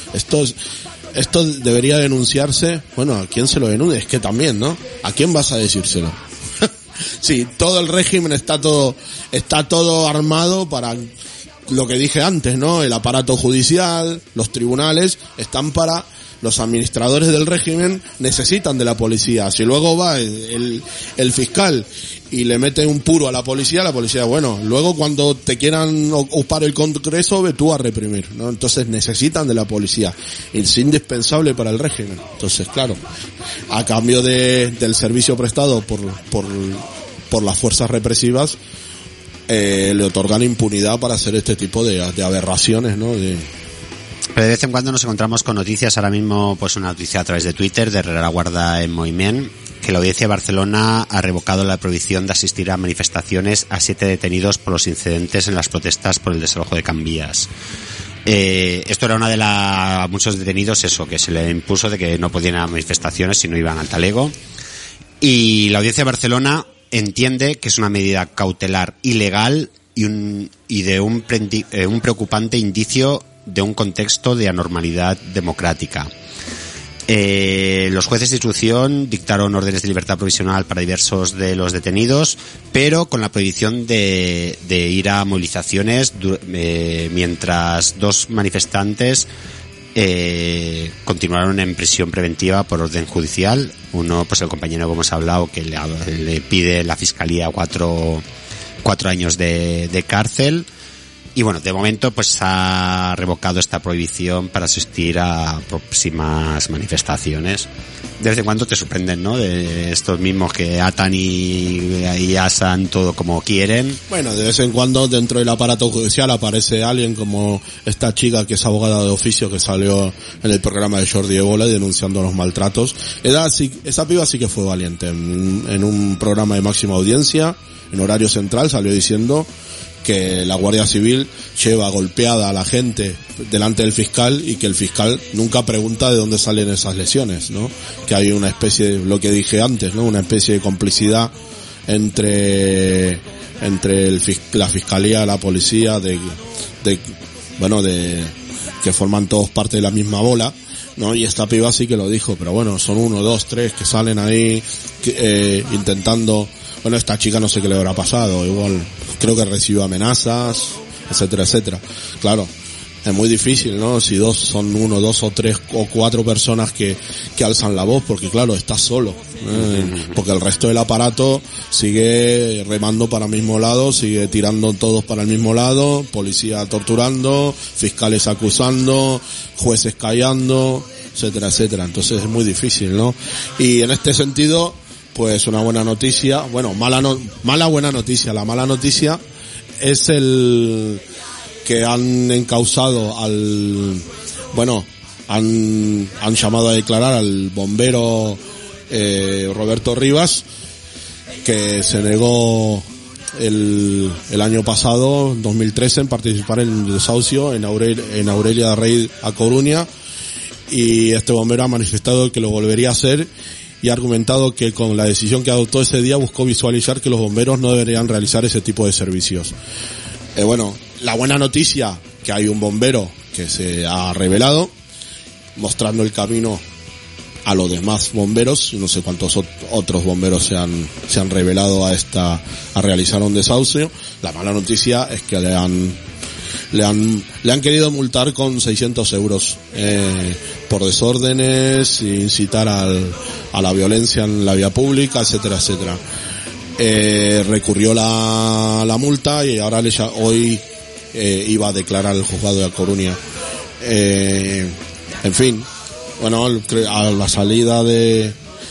Esto debería denunciarse. Bueno, ¿a quién se lo denuncia? Es que también, ¿no? ¿A quién vas a decírselo? Sí, todo el régimen está todo armado para lo que dije antes, ¿no? El aparato judicial, los tribunales están para los administradores del régimen, necesitan de la policía. Si luego va el fiscal y le mete un puro a la policía, bueno, luego cuando te quieran ocupar el Congreso, ve tú a reprimir, ¿no? Entonces necesitan de la policía. Es indispensable para el régimen. Entonces, claro, a cambio del servicio prestado por las fuerzas represivas, le otorgan impunidad para hacer este tipo de aberraciones, ¿no? Pero de vez en cuando nos encontramos con noticias. Ahora mismo, pues una noticia a través de Twitter de la Guarda en Moviment, que la Audiencia de Barcelona ha revocado la prohibición de asistir a manifestaciones a 7 detenidos por los incidentes en las protestas por el desalojo de Can Vies. Esto era una de muchos detenidos, que se le impuso de que no podían ir a manifestaciones si no iban al talego. Y la Audiencia de Barcelona entiende que es una medida cautelar ilegal y de un preocupante indicio de un contexto de anormalidad democrática. Los jueces de instrucción dictaron órdenes de libertad provisional para diversos de los detenidos, pero con la prohibición de ir a movilizaciones mientras 2 manifestantes continuaron en prisión preventiva por orden judicial. Uno, pues el compañero que hemos hablado, que le pide la fiscalía 4 años de cárcel. Y bueno, de momento pues ha revocado esta prohibición para asistir a próximas manifestaciones. De vez en cuando te sorprenden, ¿no? De estos mismos que atan y asan todo como quieren. Bueno, de vez en cuando dentro del aparato judicial aparece alguien como esta chica que es abogada de oficio, que salió en el programa de Jordi Évole denunciando los maltratos. Esa piba sí que fue valiente. En un programa de máxima audiencia, en horario central, salió diciendo que la Guardia Civil lleva golpeada a la gente delante del fiscal y que el fiscal nunca pregunta de dónde salen esas lesiones, ¿no? Que hay una especie de, lo que dije antes, ¿no? Una especie de complicidad entre la fiscalía, la policía, que forman todos parte de la misma bola, ¿no? Y esta piba sí que lo dijo, pero bueno, son 1, 2, 3 que salen ahí intentando. Bueno, esta chica no sé qué le habrá pasado, igual creo que recibió amenazas, etcétera, etcétera. Claro, es muy difícil, ¿no? Si son uno, dos o tres o cuatro personas que alzan la voz, porque claro, estás solo, porque el resto del aparato sigue remando para el mismo lado, sigue tirando todos para el mismo lado, policía torturando, fiscales acusando, jueces callando, etcétera, etcétera. Entonces es muy difícil, ¿no? Y en este sentido, pues una buena noticia, bueno, buena noticia. La mala noticia es el que han encausado han llamado a declarar al bombero Roberto Rivas, que se negó el año pasado, en 2013, en participar en el desahucio en Aurelia de Rey a Coruña, y este bombero ha manifestado que lo volvería a hacer y ha argumentado que con la decisión que adoptó ese día buscó visualizar que los bomberos no deberían realizar ese tipo de servicios. La buena noticia, que hay un bombero que se ha revelado, mostrando el camino a los demás bomberos. No sé cuántos otros bomberos se han revelado a realizar un desahucio. La mala noticia es que le han querido multar con 600 euros por desórdenes, incitar a la violencia en la vía pública, etcétera, etcétera. Recurrió la multa y ahora hoy iba a declarar el juzgado de A Coruña. En fin, bueno, a la salida de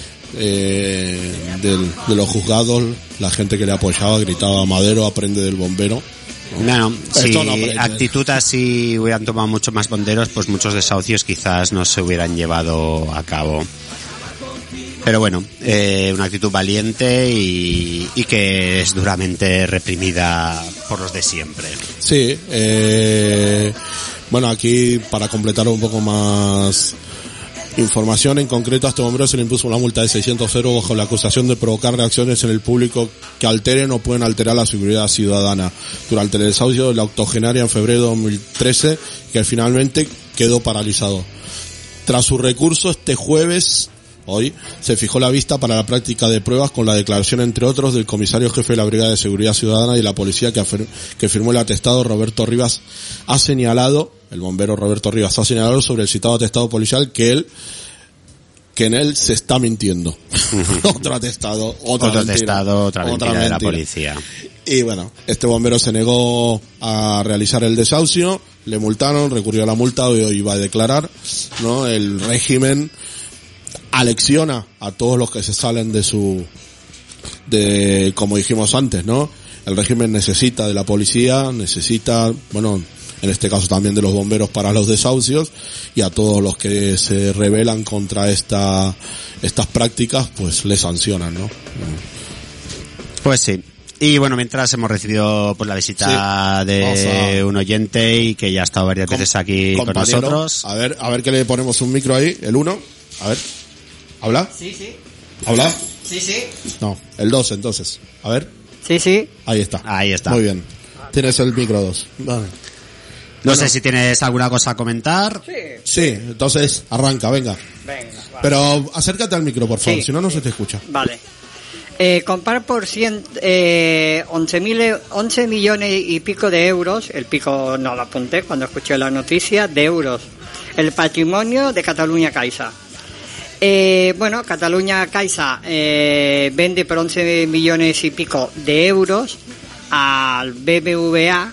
los juzgados, la gente que le apoyaba gritaba: Madero, aprende del bombero. No, si actitud así hubieran tomado mucho más bomberos, pues muchos desahucios quizás no se hubieran llevado a cabo. Pero bueno, una actitud valiente y que es duramente reprimida por los de siempre. Sí, bueno, aquí para completar un poco más información, en concreto a este bombero se le impuso una multa de 600 euros bajo la acusación de provocar reacciones en el público que alteren o pueden alterar la seguridad ciudadana durante el desahucio de la octogenaria en febrero de 2013, que finalmente quedó paralizado. Tras su recurso, este jueves, hoy, se fijó la vista para la práctica de pruebas con la declaración, entre otros, del comisario jefe de la Brigada de Seguridad Ciudadana y la policía que firmó el atestado. Roberto Rivas el bombero Roberto Rivas ha señalado sobre el citado atestado policial que en él se está mintiendo. Otro atestado, otra mentira de la policía. Y bueno, este bombero se negó a realizar el desahucio, le multaron, recurrió a la multa, hoy iba a declarar, ¿no? El régimen alecciona a todos los que se salen como dijimos antes, ¿no? El régimen necesita de la policía, en este caso también de los bomberos para los desahucios, y a todos los que se rebelan contra estas prácticas, pues les sancionan, ¿no? Pues sí. Y bueno, mientras hemos recibido pues la visita de un oyente y que ya ha estado varias veces aquí con nosotros. A ver que le ponemos un micro ahí, el 1. A ver. ¿Habla? Sí. ¿Habla? Sí. No, el 2 entonces. A ver. Sí. Ahí está. Muy bien. Tienes el micro 2. Vale. No sé si tienes alguna cosa a comentar. Sí, entonces arranca, venga. Vale. Pero acércate al micro, por favor, si no se te escucha. Vale. Comprar por 11 millones y pico de euros, el pico no lo apunté cuando escuché la noticia, de euros, el patrimonio de Catalunya Caixa. Catalunya Caixa vende por 11 millones y pico de euros al BBVA,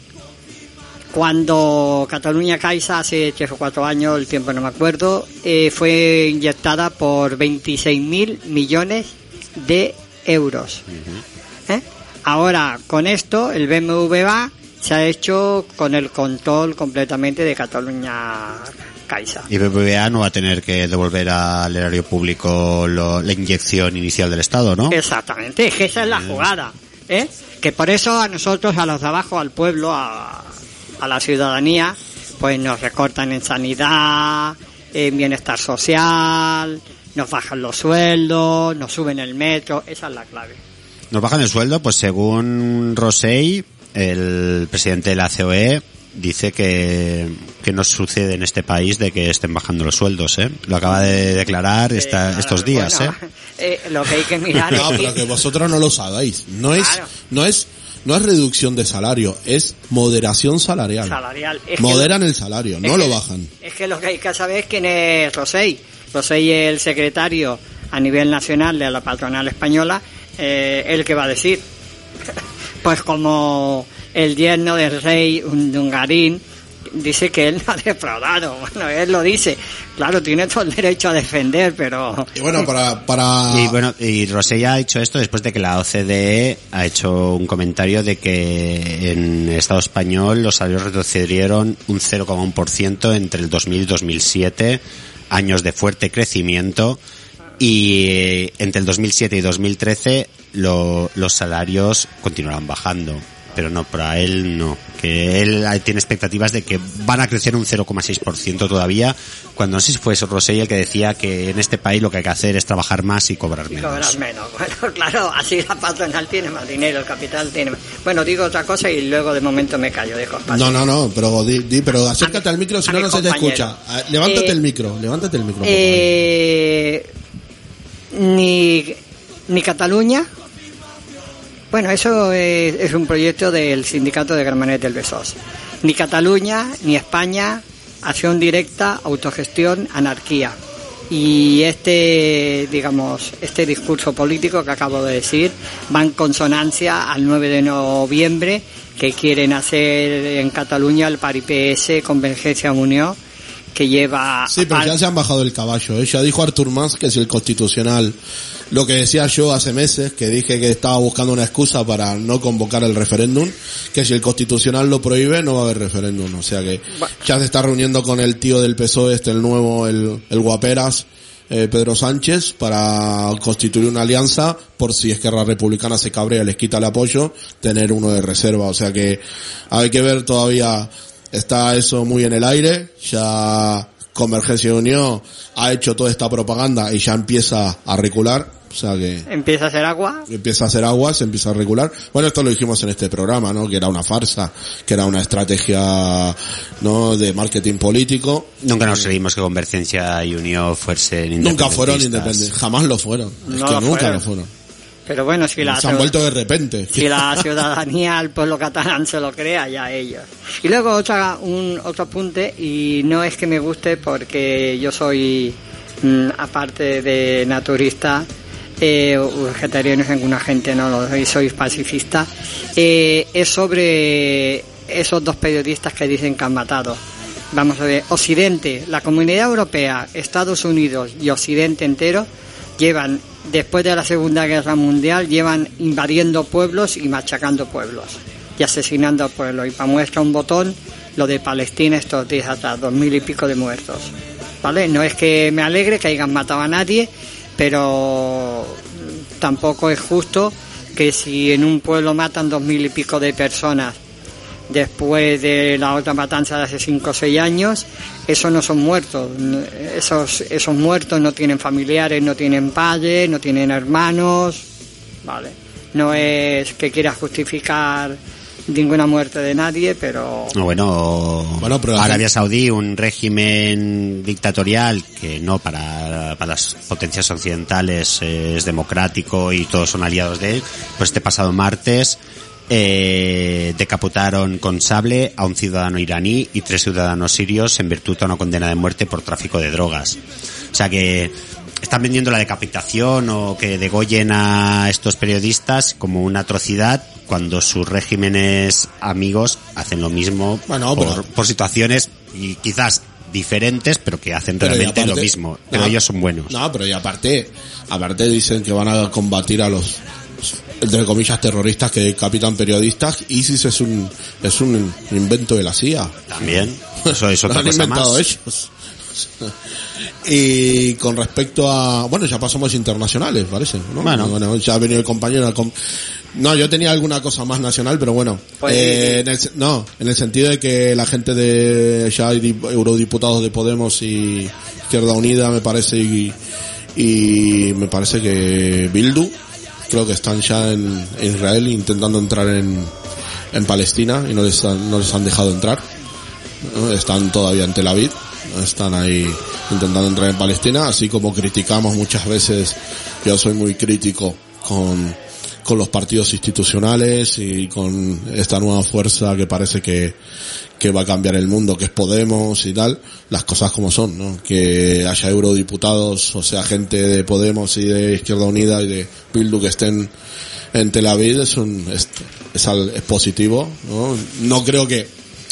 cuando Catalunya Caixa hace 3 o 4 años, el tiempo no me acuerdo, fue inyectada por 26.000 millones de euros. Ahora, con esto, el BBVA se ha hecho con el control completamente de Catalunya Caixa. Y BBVA no va a tener que devolver al erario público la inyección inicial del Estado, ¿no? Exactamente, es que esa es la jugada, que por eso a nosotros, a los de abajo, al pueblo, a la ciudadanía, pues nos recortan en sanidad, en bienestar social, nos bajan los sueldos, nos suben el metro, esa es la clave. Nos bajan el sueldo, pues según Rosell, el presidente de la COE, dice que no sucede en este país de que estén bajando los sueldos, Lo acaba de declarar estos días, lo que hay que mirar no, pero que vosotros no lo sabéis. No es no es reducción de salario, es moderación salarial. Salarial. Es Moderan el salario, no lo bajan. Es que lo que hay que saber es quién es Rosell. Rosell es el secretario a nivel nacional de la patronal española, el que va a decir. Pues como el yerno del rey de Ungarín dice que él no ha defraudado. Bueno, él lo dice. Claro, tiene todo el derecho a defender, pero... Y bueno, Y Rosell ha dicho esto después de que la OCDE ha hecho un comentario de que en el Estado español los salarios retrocedieron un 0,1% entre el 2000 y 2007, años de fuerte crecimiento, y entre el 2007 y 2013 los salarios continuarán bajando. Pero no, para él no. Que él tiene expectativas de que van a crecer un 0,6% todavía, cuando no sé si fue Rosell el que decía que en este país lo que hay que hacer es trabajar más y cobrar menos. Cobrar menos. Bueno, claro, así la patronal tiene más dinero, el capital tiene más. Bueno, digo otra cosa y luego de momento me callo, dejo espacio. No, pero acércate al micro, si no se te escucha. Levántate el micro, Ni Cataluña. Bueno, eso es un proyecto del sindicato de Gramenet del Besós. Ni Cataluña, ni España, acción directa, autogestión, anarquía. Y este discurso político que acabo de decir va en consonancia al 9 de noviembre, que quieren hacer en Cataluña el PARI-PS Convergencia Unión, que lleva... Sí, pero ya se han bajado el caballo, ¿eh? Ya dijo Artur Mas que es el Constitucional. Lo que decía yo hace meses, que dije que estaba buscando una excusa para no convocar el referéndum, que si el Constitucional lo prohíbe no va a haber referéndum. O sea que ya se está reuniendo con el tío del PSOE, el nuevo, el guaperas, Pedro Sánchez, para constituir una alianza por si Esquerra Republicana se cabrea y les quita el apoyo, tener uno de reserva. O sea que hay que ver todavía, está eso muy en el aire. Ya Convergencia de Unión ha hecho toda esta propaganda y ya empieza a recular, o sea que... Empieza a hacer agua. Se empieza a recular. Bueno, esto lo dijimos en este programa, ¿no? Que era una farsa, que era una estrategia, ¿no? De marketing político. Nunca nos creímos que Convergencia y Unión fuesen independentistas. Nunca fueron independientes, jamás lo fueron. Es que nunca lo fueron. Pero bueno, si se han vuelto de repente. Si la ciudadanía, el pueblo catalán se lo crea, ya ellos. Y luego otro apunte, y no es que me guste porque yo soy, aparte de naturista, vegetariano en una gente, no lo soy, soy pacifista, es sobre esos dos periodistas que dicen que han matado. Vamos a ver, Occidente, la Comunidad Europea, Estados Unidos y Occidente entero llevan, después de la Segunda Guerra Mundial, llevan invadiendo pueblos y machacando pueblos y asesinando a pueblos. Y para muestra un botón, lo de Palestina estos días atrás, 2000 y pico de muertos. ¿Vale? No es que me alegre que hayan matado a nadie, pero tampoco es justo que si en un pueblo matan 2000 y pico de personas después de la otra matanza de hace 5 o 6 años, esos no son muertos. Esos muertos no tienen familiares, no tienen padres, no tienen hermanos, ¿vale? No es que quiera justificar ninguna muerte de nadie, pero... Bueno, pero Arabia Saudí, un régimen dictatorial que no para las potencias occidentales es democrático y todos son aliados de él, pues este pasado martes decapitaron con sable a un ciudadano iraní y 3 ciudadanos sirios en virtud de una condena de muerte por tráfico de drogas. O sea que están vendiendo la decapitación o que degollen a estos periodistas como una atrocidad, cuando sus regímenes amigos hacen lo mismo, por situaciones y quizás diferentes, pero que hacen realmente lo mismo. Pero ellos son buenos. No, pero y aparte dicen que van a combatir a los, entre comillas, terroristas que decapitan periodistas. ISIS es un invento de la CIA. También. Eso es otra cosa más. Lo han inventado ellos. Y con respecto a... Bueno, ya pasamos internacionales, parece, ¿no? Bueno, ya ha venido el compañero... No, yo tenía alguna cosa más nacional, pero bueno. Pues en el sentido de que la gente de... Ya hay eurodiputados de Podemos y Izquierda Unida, me parece, y me parece que Bildu, creo que están ya en Israel intentando entrar en Palestina y no les han dejado entrar, ¿no? Están todavía en Tel Aviv, están ahí intentando entrar en Palestina, así como criticamos muchas veces. Yo soy muy crítico con con los partidos institucionales y con esta nueva fuerza que parece que va a cambiar el mundo, que es Podemos y tal, las cosas como son, ¿no? Que haya eurodiputados, o sea, gente de Podemos y de Izquierda Unida y de Bildu que estén en Tel Aviv es positivo, ¿no? No creo que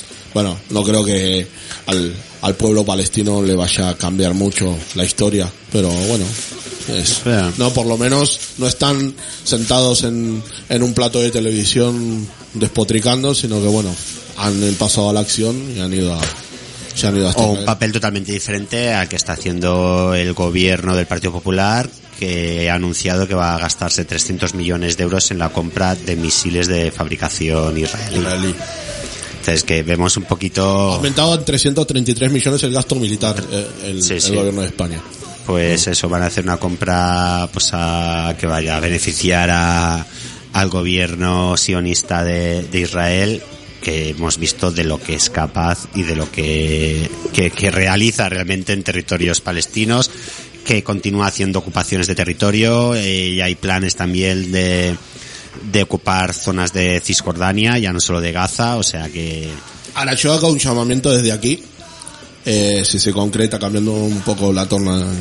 al pueblo palestino le vaya a cambiar mucho la historia, pero bueno, no, por lo menos no están sentados en un plato de televisión despotricando, sino que bueno, han pasado a la acción y se han ido a o un papel totalmente diferente al que está haciendo el gobierno del Partido Popular, que ha anunciado que va a gastarse 300 millones de euros en la compra de misiles de fabricación israelí. Entonces que vemos un poquito... Ha aumentado en 333 millones el gasto militar el gobierno de España. Pues eso, van a hacer una compra pues que vaya a beneficiar al gobierno sionista de Israel, que hemos visto de lo que es capaz y de lo que realiza realmente en territorios palestinos, que continúa haciendo ocupaciones de territorio, y hay planes también de ocupar zonas de Cisjordania, ya no solo de Gaza, o sea que... Ahora yo hago un llamamiento desde aquí, si se concreta, cambiando un poco la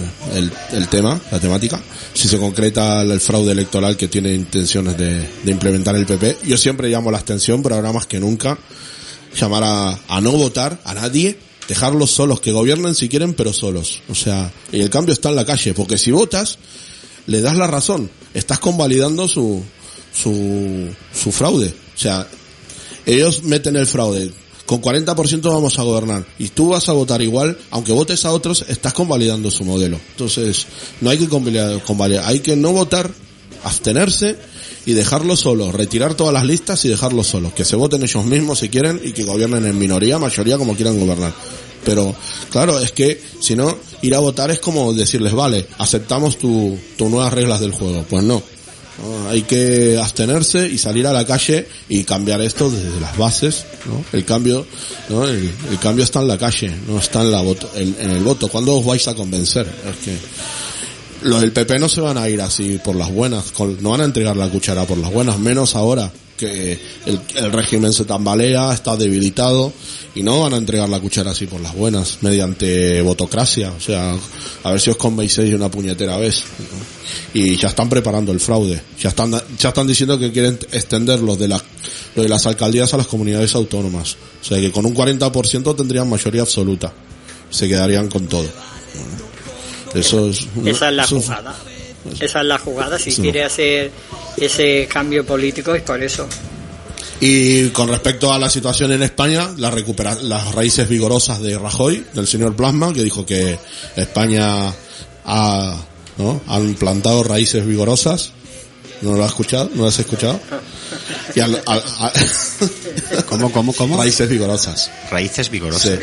temática, si se concreta el fraude electoral que tiene intenciones de implementar el PP, yo siempre llamo la abstención, pero ahora más que nunca, llamar a no votar a nadie, dejarlos solos, que gobiernen si quieren, pero solos. O sea, y el cambio está en la calle, porque si votas, le das la razón, estás convalidando su fraude. O sea, ellos meten el fraude, con 40% vamos a gobernar, y tú vas a votar igual, aunque votes a otros, estás convalidando su modelo. Entonces, no hay que convalidar, hay que no votar, abstenerse y dejarlos solos, retirar todas las listas y dejarlos solos, que se voten ellos mismos si quieren y que gobiernen en minoría, mayoría, como quieran gobernar. Pero, claro, es que, si no, ir a votar es como decirles, vale, aceptamos tus nuevas reglas del juego. Pues no. Hay que abstenerse y salir a la calle y cambiar esto desde las bases, ¿no? El cambio, ¿no? El cambio está en la calle, no está en el voto. ¿Cuándo os vais a convencer? Es que los del PP no se van a ir así por las buenas, no van a entregar la cuchara por las buenas, menos ahora que el régimen se tambalea, está debilitado, y no van a entregar la cuchara así por las buenas, mediante votocracia. O sea, a ver si os convencéis de una puñetera vez, ¿no? Y ya están preparando el fraude, ya están diciendo que quieren extender lo de las alcaldías a las comunidades autónomas. O sea, que con un 40% tendrían mayoría absoluta, se quedarían con todo. Esa es la jugada. Esa es la jugada, si quiere hacer ese cambio político, es por eso. Y con respecto a la situación en España, las raíces vigorosas de Rajoy, del señor Plasma, que dijo que España han plantado raíces vigorosas. ¿No lo has escuchado? ¿No lo has escuchado? Y ¿Cómo? Raíces vigorosas. Raíces vigorosas.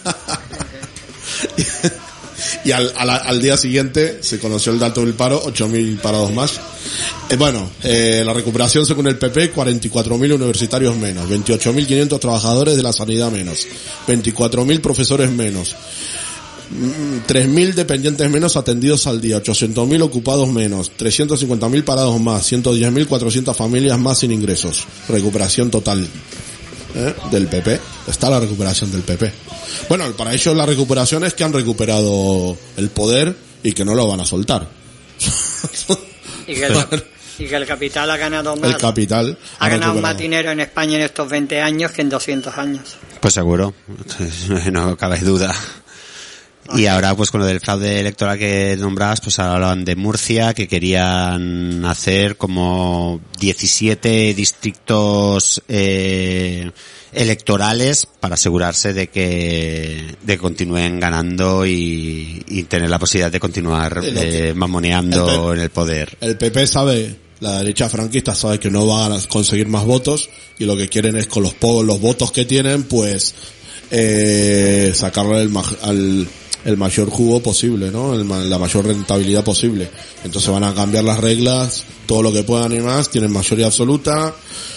Sí. Y al día siguiente se conoció el dato del paro, 8.000 parados más. La recuperación según el PP, 44.000 universitarios menos, 28.500 trabajadores de la sanidad menos, 24.000 profesores menos, 3.000 dependientes menos atendidos al día, 800.000 ocupados menos, 350.000 parados más, 110.400 familias más sin ingresos. Recuperación total del PP. Está la recuperación del PP. Bueno, para ellos la recuperación es que han recuperado el poder y que no lo van a soltar. Y que el capital ha ganado más. El capital ha ganado más dinero en España en estos 20 años que en 200 años. Pues seguro, no cabe duda. Y ahora, pues con lo del fraude electoral que nombrabas, pues hablaban de Murcia, que querían hacer como 17 distritos electorales para asegurarse de que continúen ganando y tener la posibilidad de continuar mamoneando en el poder. El PP sabe, la derecha franquista sabe que no van a conseguir más votos, y lo que quieren es con los votos que tienen, pues sacarle el mayor jugo posible, ¿no? La mayor rentabilidad posible. Entonces van a cambiar las reglas, todo lo que puedan y más, tienen mayoría absoluta,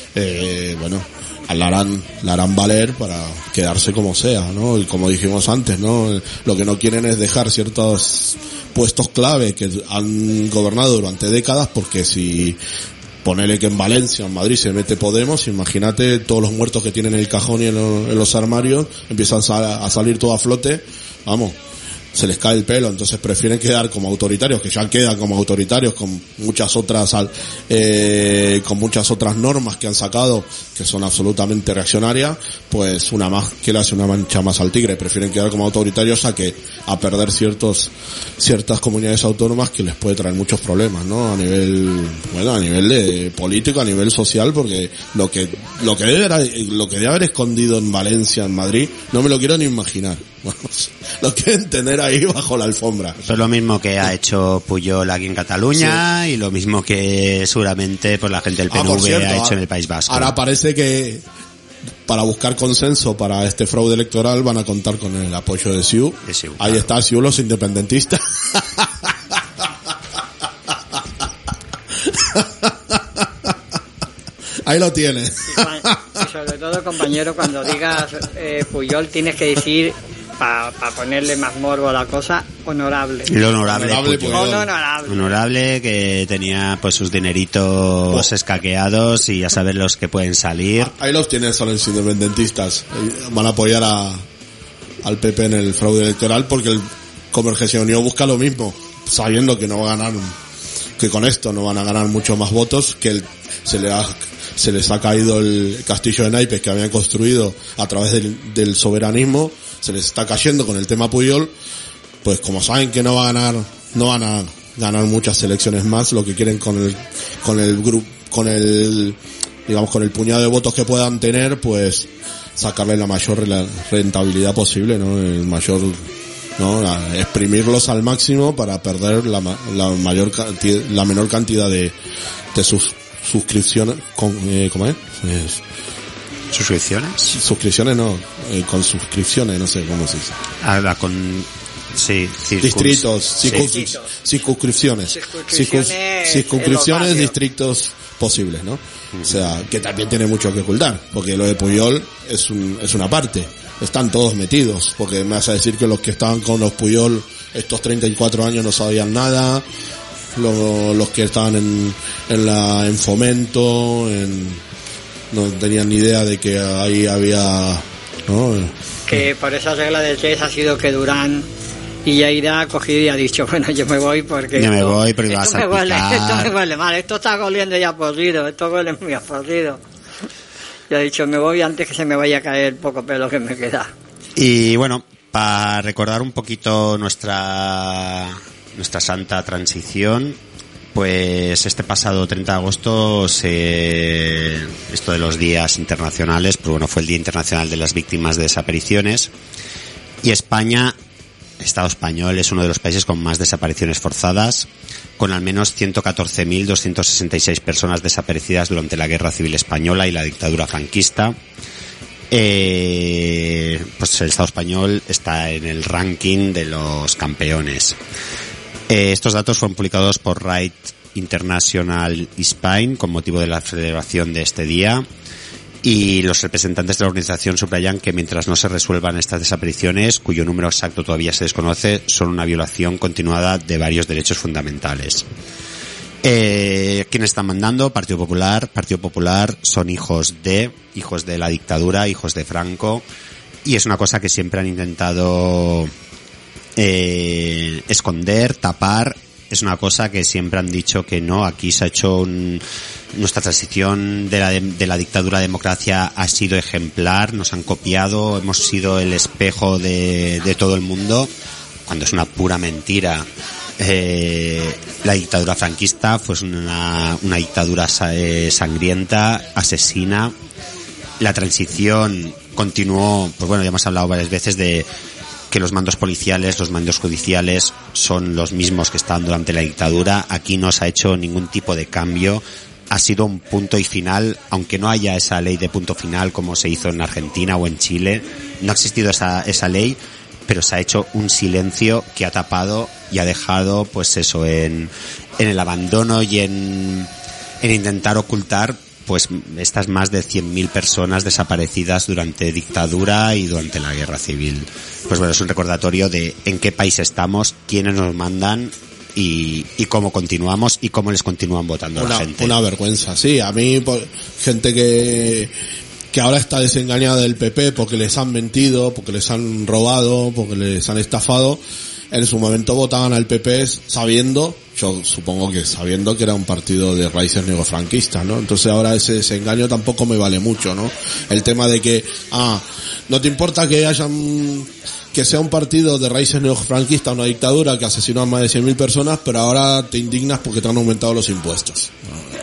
la harán valer para quedarse como sea, ¿no? Y como dijimos antes, ¿no? Lo que no quieren es dejar ciertos puestos clave que han gobernado durante décadas, porque si ponele que en Valencia, en Madrid se mete Podemos, imagínate todos los muertos que tienen en el cajón y en los armarios, empiezan a salir todo a flote, vamos, se les cae el pelo, entonces prefieren quedar como autoritarios, que ya quedan como autoritarios con muchas otras normas que han sacado que son absolutamente reaccionarias, pues una más que le hace una mancha más al tigre, prefieren quedar como autoritarios a perder ciertas comunidades autónomas que les puede traer muchos problemas, ¿no? A nivel de político, a nivel social, porque lo que debe haber escondido en Valencia, en Madrid, no me lo quiero ni imaginar. Vamos, lo quieren tener ahí bajo la alfombra. Eso es lo mismo que ha hecho Pujol aquí en Cataluña, sí, y lo mismo que seguramente pues la gente del PNV cierto, ha hecho en el País Vasco. Ahora parece que para buscar consenso para este fraude electoral van a contar con el apoyo de CiU. CiU, ahí claro. está CiU, los independentistas. Ahí lo tienes. Y sobre todo, compañero, cuando digas Pujol, tienes que decir, para ponerle más morbo a la cosa, honorable. Lo honorable Pujol. Honorable, que tenía pues sus dineritos escaqueados y ya saben los que pueden salir. Ahí los tienes, son los independentistas. Van a apoyar al PP en el fraude electoral porque el Convergencia y Unió busca lo mismo, sabiendo que no va a ganar, que con esto no van a ganar mucho más votos, que se les ha caído el castillo de naipes que habían construido a través del soberanismo, se les está cayendo con el tema Pujol, pues como saben que no van a ganar muchas elecciones más, lo que quieren con el puñado de votos que puedan tener, pues sacarle la mayor rentabilidad posible, ¿no? El mayor, ¿no? Exprimirlos al máximo para perder la menor cantidad de sus suscripciones, ¿cómo es? ¿Suscripciones? Suscripciones no, con suscripciones, no sé cómo se dice. Ahora con, sí, distritos, circunscripciones, distritos posibles, ¿no? O sea, que también tiene mucho que ocultar, porque lo de Pujol es una parte. Están todos metidos, porque me vas a decir que los que estaban con los Pujol estos 34 años no sabían nada, los que estaban en Fomento, no tenían ni idea de que ahí había, ¿no? Que por esa regla del 3 ha sido que Durán y Lleida ha cogido y ha dicho, bueno, yo me voy porque vas a esto me huele mal, esto está oliendo ya podrido, esto huele muy podrido. Y ha dicho, me voy antes que se me vaya a caer el poco pelo que me queda. Y bueno, para recordar un poquito nuestra santa transición, pues este pasado 30 de agosto esto de los días internacionales, pues bueno, fue el Día Internacional de las Víctimas de Desapariciones, y Estado español es uno de los países con más desapariciones forzadas, con al menos 114.266 personas desaparecidas durante la Guerra Civil Española y la dictadura franquista. Pues el Estado español está en el ranking de los campeones. Estos datos fueron publicados por Right International Spain con motivo de la celebración de este día, y los representantes de la organización subrayan que mientras no se resuelvan estas desapariciones, cuyo número exacto todavía se desconoce, son una violación continuada de varios derechos fundamentales. ¿Quiénes están mandando? Partido Popular son hijos de la dictadura, hijos de Franco, y es una cosa que siempre han intentado esconder, tapar. Es una cosa que siempre han dicho que no, aquí se ha hecho nuestra transición de la dictadura a democracia ha sido ejemplar, nos han copiado, hemos sido el espejo de todo el mundo, cuando es una pura mentira. La dictadura franquista fue una dictadura sangrienta, asesina. La transición continuó, pues bueno, ya hemos hablado varias veces de que los mandos policiales, los mandos judiciales son los mismos que estaban durante la dictadura. Aquí no se ha hecho ningún tipo de cambio. Ha sido un punto y final, aunque no haya esa ley de punto final como se hizo en Argentina o en Chile. No ha existido esa ley, pero se ha hecho un silencio que ha tapado y ha dejado, pues eso, en el abandono y en intentar ocultar pues estas más de 100.000 personas desaparecidas durante dictadura y durante la guerra civil. Pues bueno, es un recordatorio de en qué país estamos, quiénes nos mandan, y cómo continuamos y cómo les continúan votando a la gente. Una vergüenza, sí. A mí, gente que ahora está desengañada del PP porque les han mentido, porque les han robado, porque les han estafado, en su momento votaban al PP sabiendo, yo supongo que sabiendo que era un partido de raíces neofranquistas, ¿no? Entonces ahora ese desengaño tampoco me vale mucho, ¿no? El tema de que, no te importa que sea un partido de raíces neofranquistas, una dictadura que asesinó a más de 100.000 personas, pero ahora te indignas porque te han aumentado los impuestos.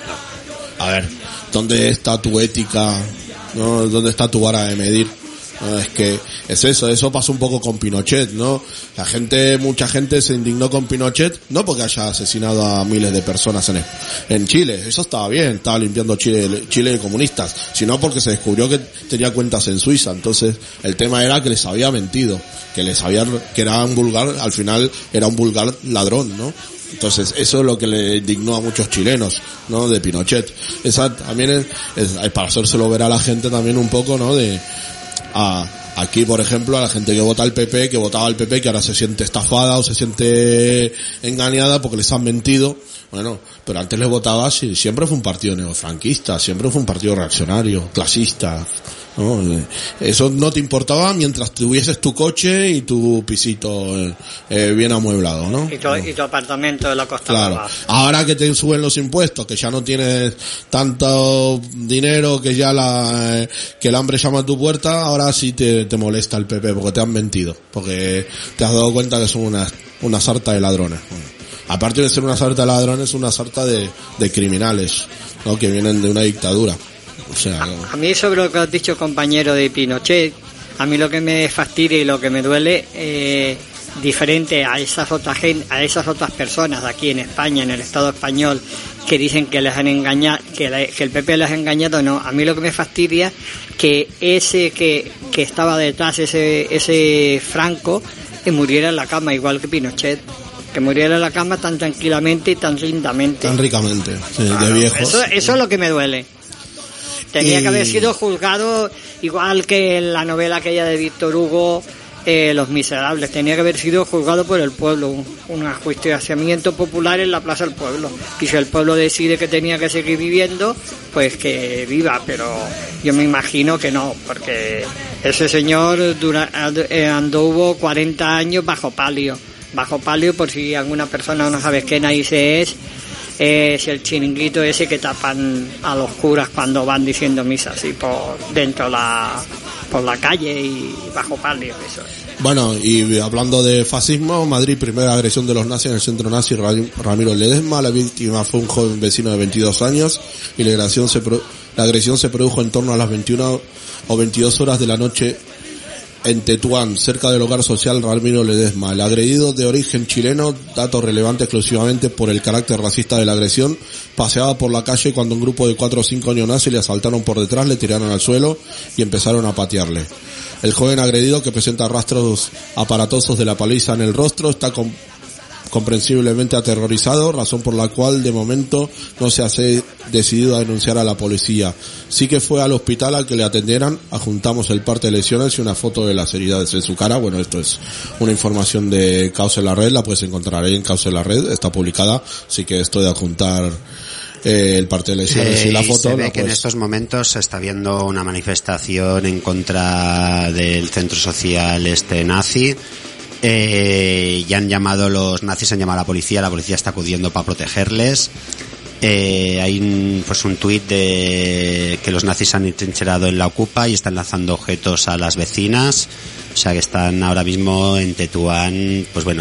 A ver, ¿dónde está tu ética? ¿No? ¿Dónde está tu vara de medir? No, es que es eso pasó un poco con Pinochet, ¿no? Mucha gente se indignó con Pinochet, no porque haya asesinado a miles de personas en Chile, eso estaba bien, estaba limpiando Chile de comunistas, sino porque se descubrió que tenía cuentas en Suiza. Entonces el tema era que les había mentido, que era un vulgar, al final era un vulgar ladrón, ¿no? Entonces eso es lo que le indignó a muchos chilenos, ¿no? De Pinochet. Esa también es para hacérselo ver a la gente también un poco, ¿no? Aquí, por ejemplo, a la gente que vota al PP, que votaba al PP, que ahora se siente estafada o se siente engañada porque les han mentido. Bueno, pero antes les votaba, siempre fue un partido neofranquista, siempre fue un partido reaccionario, clasista, ¿no? Eso no te importaba mientras tuvieses tu coche y tu pisito bien amueblado, ¿no? Y tu apartamento de la Costa Claro. Brava. Ahora que te suben los impuestos, que ya no tienes tanto dinero, que ya que el hambre llama a tu puerta, ahora sí te molesta el PP porque te han mentido, porque te has dado cuenta que son una sarta de ladrones. Aparte de ser una sarta de ladrones, una sarta de criminales, ¿no? Que vienen de una dictadura. O sea, A mí, sobre lo que has dicho, compañero, de Pinochet, a mí lo que me fastidia y lo que me duele, diferente a esas otras personas aquí en España, en el Estado español, que dicen que les han engañado, que el PP les ha engañado, no. A mí lo que me fastidia que ese que estaba detrás, ese Franco, muriera en la cama, igual que Pinochet. Que muriera en la cama tan tranquilamente y tan lindamente. tan ricamente, sí, Claro, de viejos. eso es lo que me duele. Tenía que haber sido juzgado igual que en la novela aquella de Víctor Hugo, Los Miserables. Tenía que haber sido juzgado por el pueblo, un ajusticiamiento popular en la Plaza del Pueblo. Y si el pueblo decide que tenía que seguir viviendo, pues que viva, pero yo me imagino que no, porque ese señor anduvo 40 años bajo palio. Bajo palio, por si alguna persona no sabe qué narices es el chiringuito ese que tapan a los curas cuando van diciendo misas y por la calle y bajo palio, eso es. Bueno, y hablando de fascismo, Madrid, primera agresión de los nazis en el centro nazi Ramiro Ledesma. La víctima fue un joven vecino de 22 años y la agresión se produjo en torno a las 21 o 22 horas de la noche en Tetuán, cerca del hogar social Ramiro Ledesma. El agredido, de origen chileno, dato relevante exclusivamente por el carácter racista de la agresión, paseaba por la calle cuando un grupo de 4 o 5 neonazis le asaltaron por detrás, le tiraron al suelo y empezaron a patearle. El joven agredido, que presenta rastros aparatosos de la paliza en el rostro, está comprensiblemente aterrorizado, razón por la cual de momento no se ha decidido a denunciar a la policía. Sí que fue al hospital a que le atendieran, adjuntamos el parte de lesiones y una foto de las heridas en su cara. Bueno, esto es una información de Caos en la Red, la puedes encontrar ahí en Caos en la Red, está publicada, así que esto de adjuntar el parte de lesiones y la foto. Se ve que en estos momentos se está viendo una manifestación en contra del centro social nazi. Ya han llamado, los nazis han llamado a la policía está acudiendo para protegerles. Hay un tuit de que los nazis han trincherado en la Ocupa y están lanzando objetos a las vecinas, o sea que están ahora mismo en Tetuán. Pues bueno,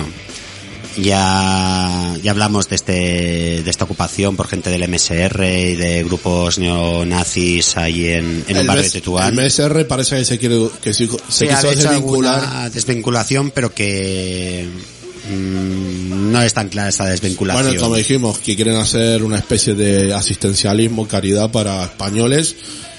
ya hablamos de esta ocupación por gente del MSR y de grupos neonazis ahí en un barrio de Tetuán. El MSR parece que se quiso desvincular. Alguna desvinculación, pero que no es tan clara esa desvinculación. Bueno, como dijimos, que quieren hacer una especie de asistencialismo, caridad para españoles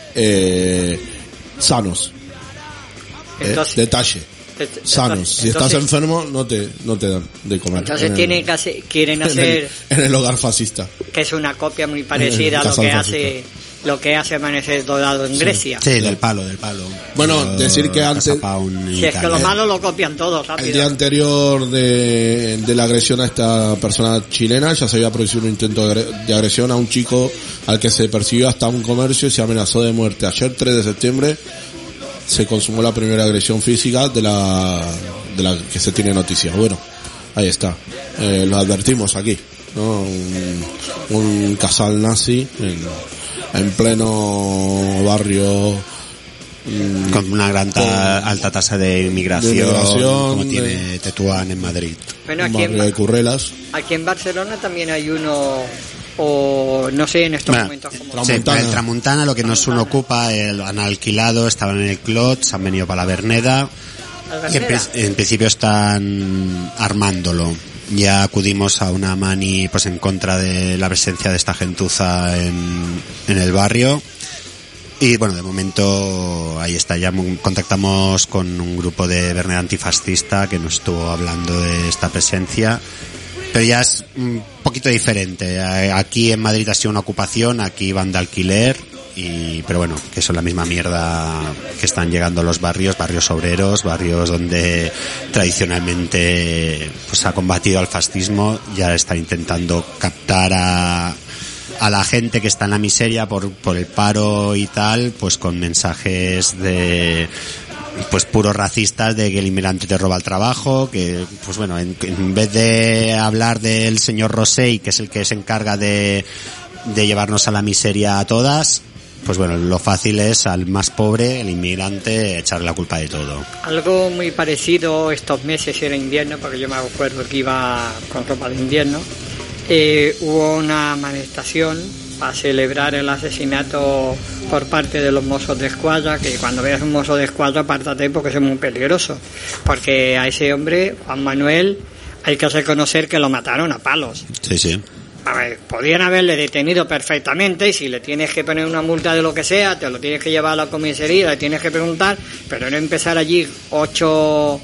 sanos. Entonces, Detalle. Sanos. Si estás enfermo, no te dan de comer. Entonces quieren hacer en el hogar fascista. que es una copia muy parecida a lo que hace lo que hace Amanecer Dorado en Grecia. Sí, del palo. Bueno, decir que antes- Si es que lo malo lo copian todos El rápido. día anterior de la agresión a esta persona chilena ya se había producido un intento de agresión a un chico al que se persiguió hasta un comercio y se amenazó de muerte. Ayer, 3 de septiembre, se consumó la primera agresión física de la que se tiene noticia. Bueno, ahí está. Lo advertimos aquí, ¿no? Un casal nazi en pleno barrio Con una alta tasa de inmigración, como tiene Tetuán en Madrid. Bueno, un barrio de Currelas. aquí en Barcelona también hay uno, o no sé en estos Bueno, momentos cómo. Tramuntana. El Tramuntana, lo que no es un ocupa, han alquilado, estaban en el Clot, se han venido para la Verneda y en principio están armándolo. Ya acudimos a una mani pues en contra de la presencia de esta gentuza en el barrio. Y bueno, de momento ahí está, ya contactamos con un grupo de Verneda antifascista que nos estuvo hablando de esta presencia, pero ya es un poquito diferente. Aquí en Madrid ha sido una ocupación, aquí van de alquiler, pero bueno, que son la misma mierda que están llegando a los barrios obreros, barrios donde tradicionalmente pues ha combatido al fascismo. Ya están intentando captar a la gente que está en la miseria por el paro y tal, pues con mensajes de pues puros racistas, de que el inmigrante te roba el trabajo, que pues bueno, en vez de hablar del señor Rosell, que es el que se encarga de llevarnos a la miseria a todas, pues bueno, lo fácil es al más pobre, el inmigrante, echarle la culpa de todo. Algo muy parecido estos meses era invierno, porque yo me acuerdo que iba con ropa de invierno. Hubo una manifestación para celebrar el asesinato por parte de los mozos de escuadra, que cuando veas un mozo de escuadra apártate porque es muy peligroso, porque a ese hombre, Juan Manuel, hay que reconocer que lo mataron a palos. Sí. A ver, podían haberle detenido perfectamente, y si le tienes que poner una multa de lo que sea, te lo tienes que llevar a la comisaría, le tienes que preguntar, pero no empezar allí ocho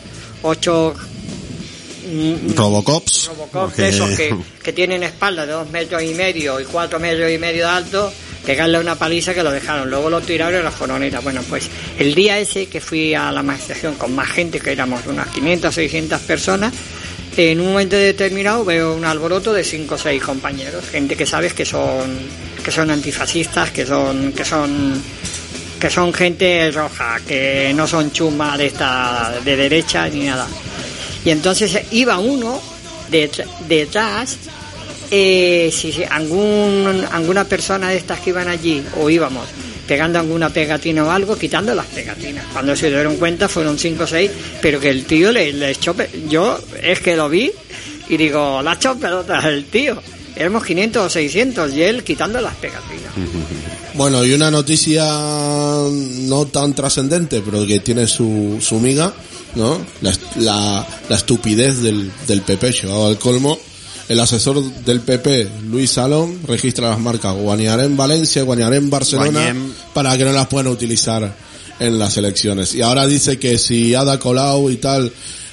Robocops de esos que tienen espalda de 2,5 metros y 4,5 metros de alto, pegarle una paliza que lo dejaron, luego lo tiraron en la foroneta. Bueno, pues el día ese que fui a la manifestación con más gente, que éramos unas 500, 600 personas, en un momento determinado veo un alboroto de 5 o 6 compañeros, gente que sabes que son antifascistas, que son gente roja, que no son chumba de derecha ni nada. Y entonces iba uno detrás, alguna persona de estas que iban allí, o íbamos pegando alguna pegatina o algo, quitando las pegatinas. Cuando se dieron cuenta fueron 5 o 6, pero que el tío le echó, yo es que lo vi y digo, la echó pelotas el tío. Éramos 500 o 600 y él quitando las pegatinas. Bueno, y una noticia no tan trascendente, pero que tiene su miga, ¿no? La estupidez del PP llegado al colmo. El asesor del PP, Luis Salom, registra las marcas Guañarén Valencia, Guañarén Barcelona, Guanyem. para que no las puedan utilizar en las elecciones. Y ahora dice que si Ada Colau y tal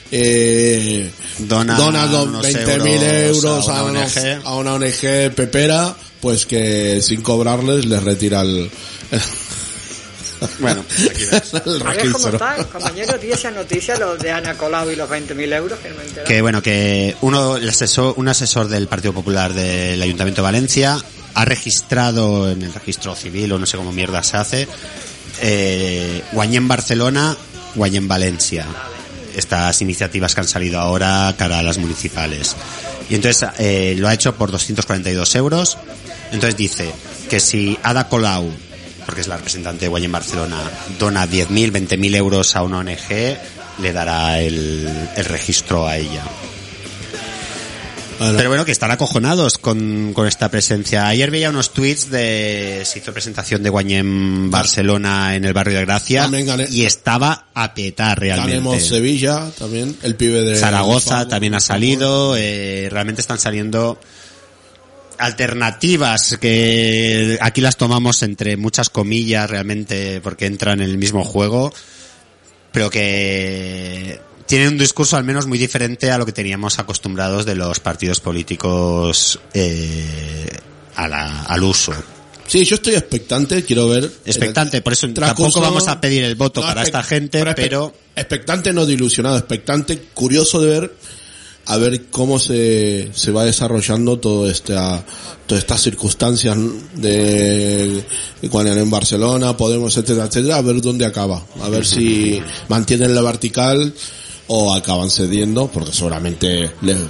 dona unos 20.000 euros a una ONG. a una ONG pepera, pues que sin cobrarles les retira el Bueno, aquí ves. el A ver cómo registro. está, compañero, di esa noticia, los de Ana Colau y los 20.000 euros, que no me he enterado. Que bueno, que un asesor del Partido Popular del Ayuntamiento de Valencia ha registrado en el registro civil, o no sé cómo mierda se hace, Guanyem Barcelona, Guanyem Valencia. Estas iniciativas que han salido ahora cara a las municipales. Y entonces lo ha hecho por 242 euros. Entonces dice que si Ada Colau, porque es la representante de Guanyem Barcelona, dona 10.000, 20.000 euros a una ONG, le dará el registro a ella. Bueno. Pero bueno, que están acojonados con esta presencia. Ayer veía unos tweets se hizo presentación de Guanyem Barcelona en el barrio de Gracia y estaba a petar realmente. Ganemos Sevilla también, el pibe de Zaragoza también ha salido, realmente están saliendo alternativas que aquí las tomamos entre muchas comillas realmente porque entran en el mismo juego, pero que tienen un discurso al menos muy diferente a lo que teníamos acostumbrados de los partidos políticos al uso. Sí, yo estoy expectante, quiero ver. Expectante, por eso transcurso- tampoco vamos a pedir el voto No, para expect- esta gente, pero expectante, no de ilusionado, expectante, curioso de ver, a ver cómo se va desarrollando todas estas circunstancias de cuando en Barcelona, Podemos, etcétera, etcétera, a ver dónde acaba, a ver si mantienen la vertical o acaban cediendo, porque seguramente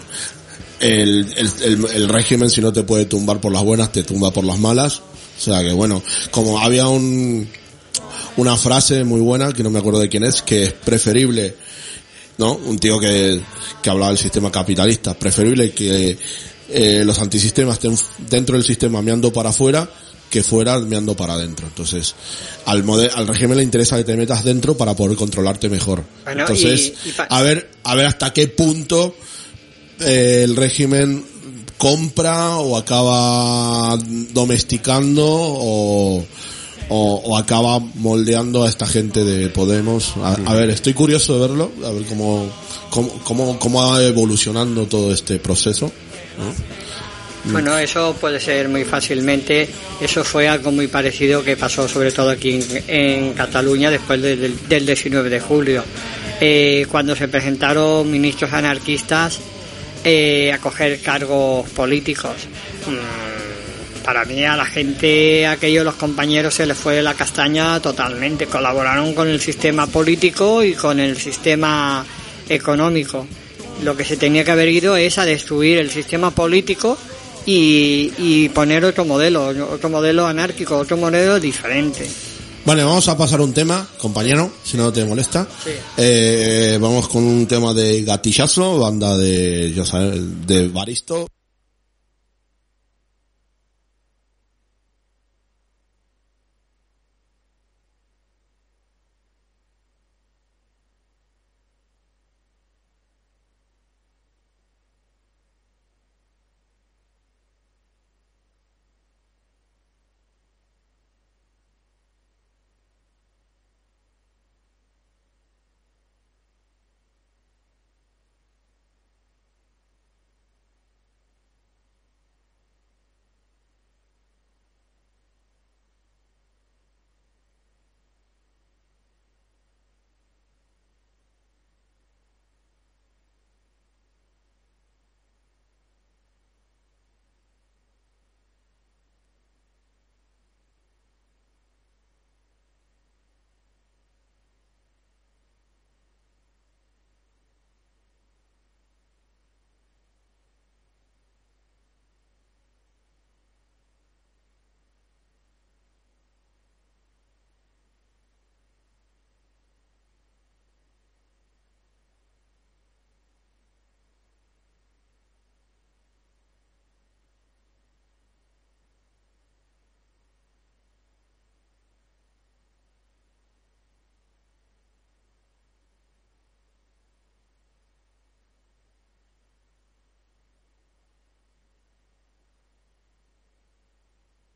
el régimen, si no te puede tumbar por las buenas, te tumba por las malas. O sea que bueno, como había una frase muy buena, que no me acuerdo de quién es, que es preferible, ¿no? Un tío que hablaba del sistema capitalista, preferible que los antisistemas estén dentro del sistema meando para afuera que fuera meando para adentro. Entonces, al régimen le interesa que te metas dentro para poder controlarte mejor. Bueno, entonces, a ver hasta qué punto el régimen compra o acaba domesticando o acaba moldeando a esta gente de Podemos. A ver, estoy curioso de verlo, a ver cómo va evolucionando todo este proceso, ¿no? Bueno, eso puede ser muy fácilmente. Eso fue algo muy parecido que pasó sobre todo aquí en Cataluña después del 19 de julio, cuando se presentaron ministros anarquistas a coger cargos políticos. Para mí, a la gente, los compañeros, se les fue la castaña totalmente. Colaboraron con el sistema político y con el sistema económico. Lo que se tenía que haber ido es a destruir el sistema político y poner otro modelo anárquico, otro modelo diferente. Vale, vamos a pasar un tema, compañero, si no te molesta. Sí. Vamos con un tema de Gatillazo, banda de Baristo.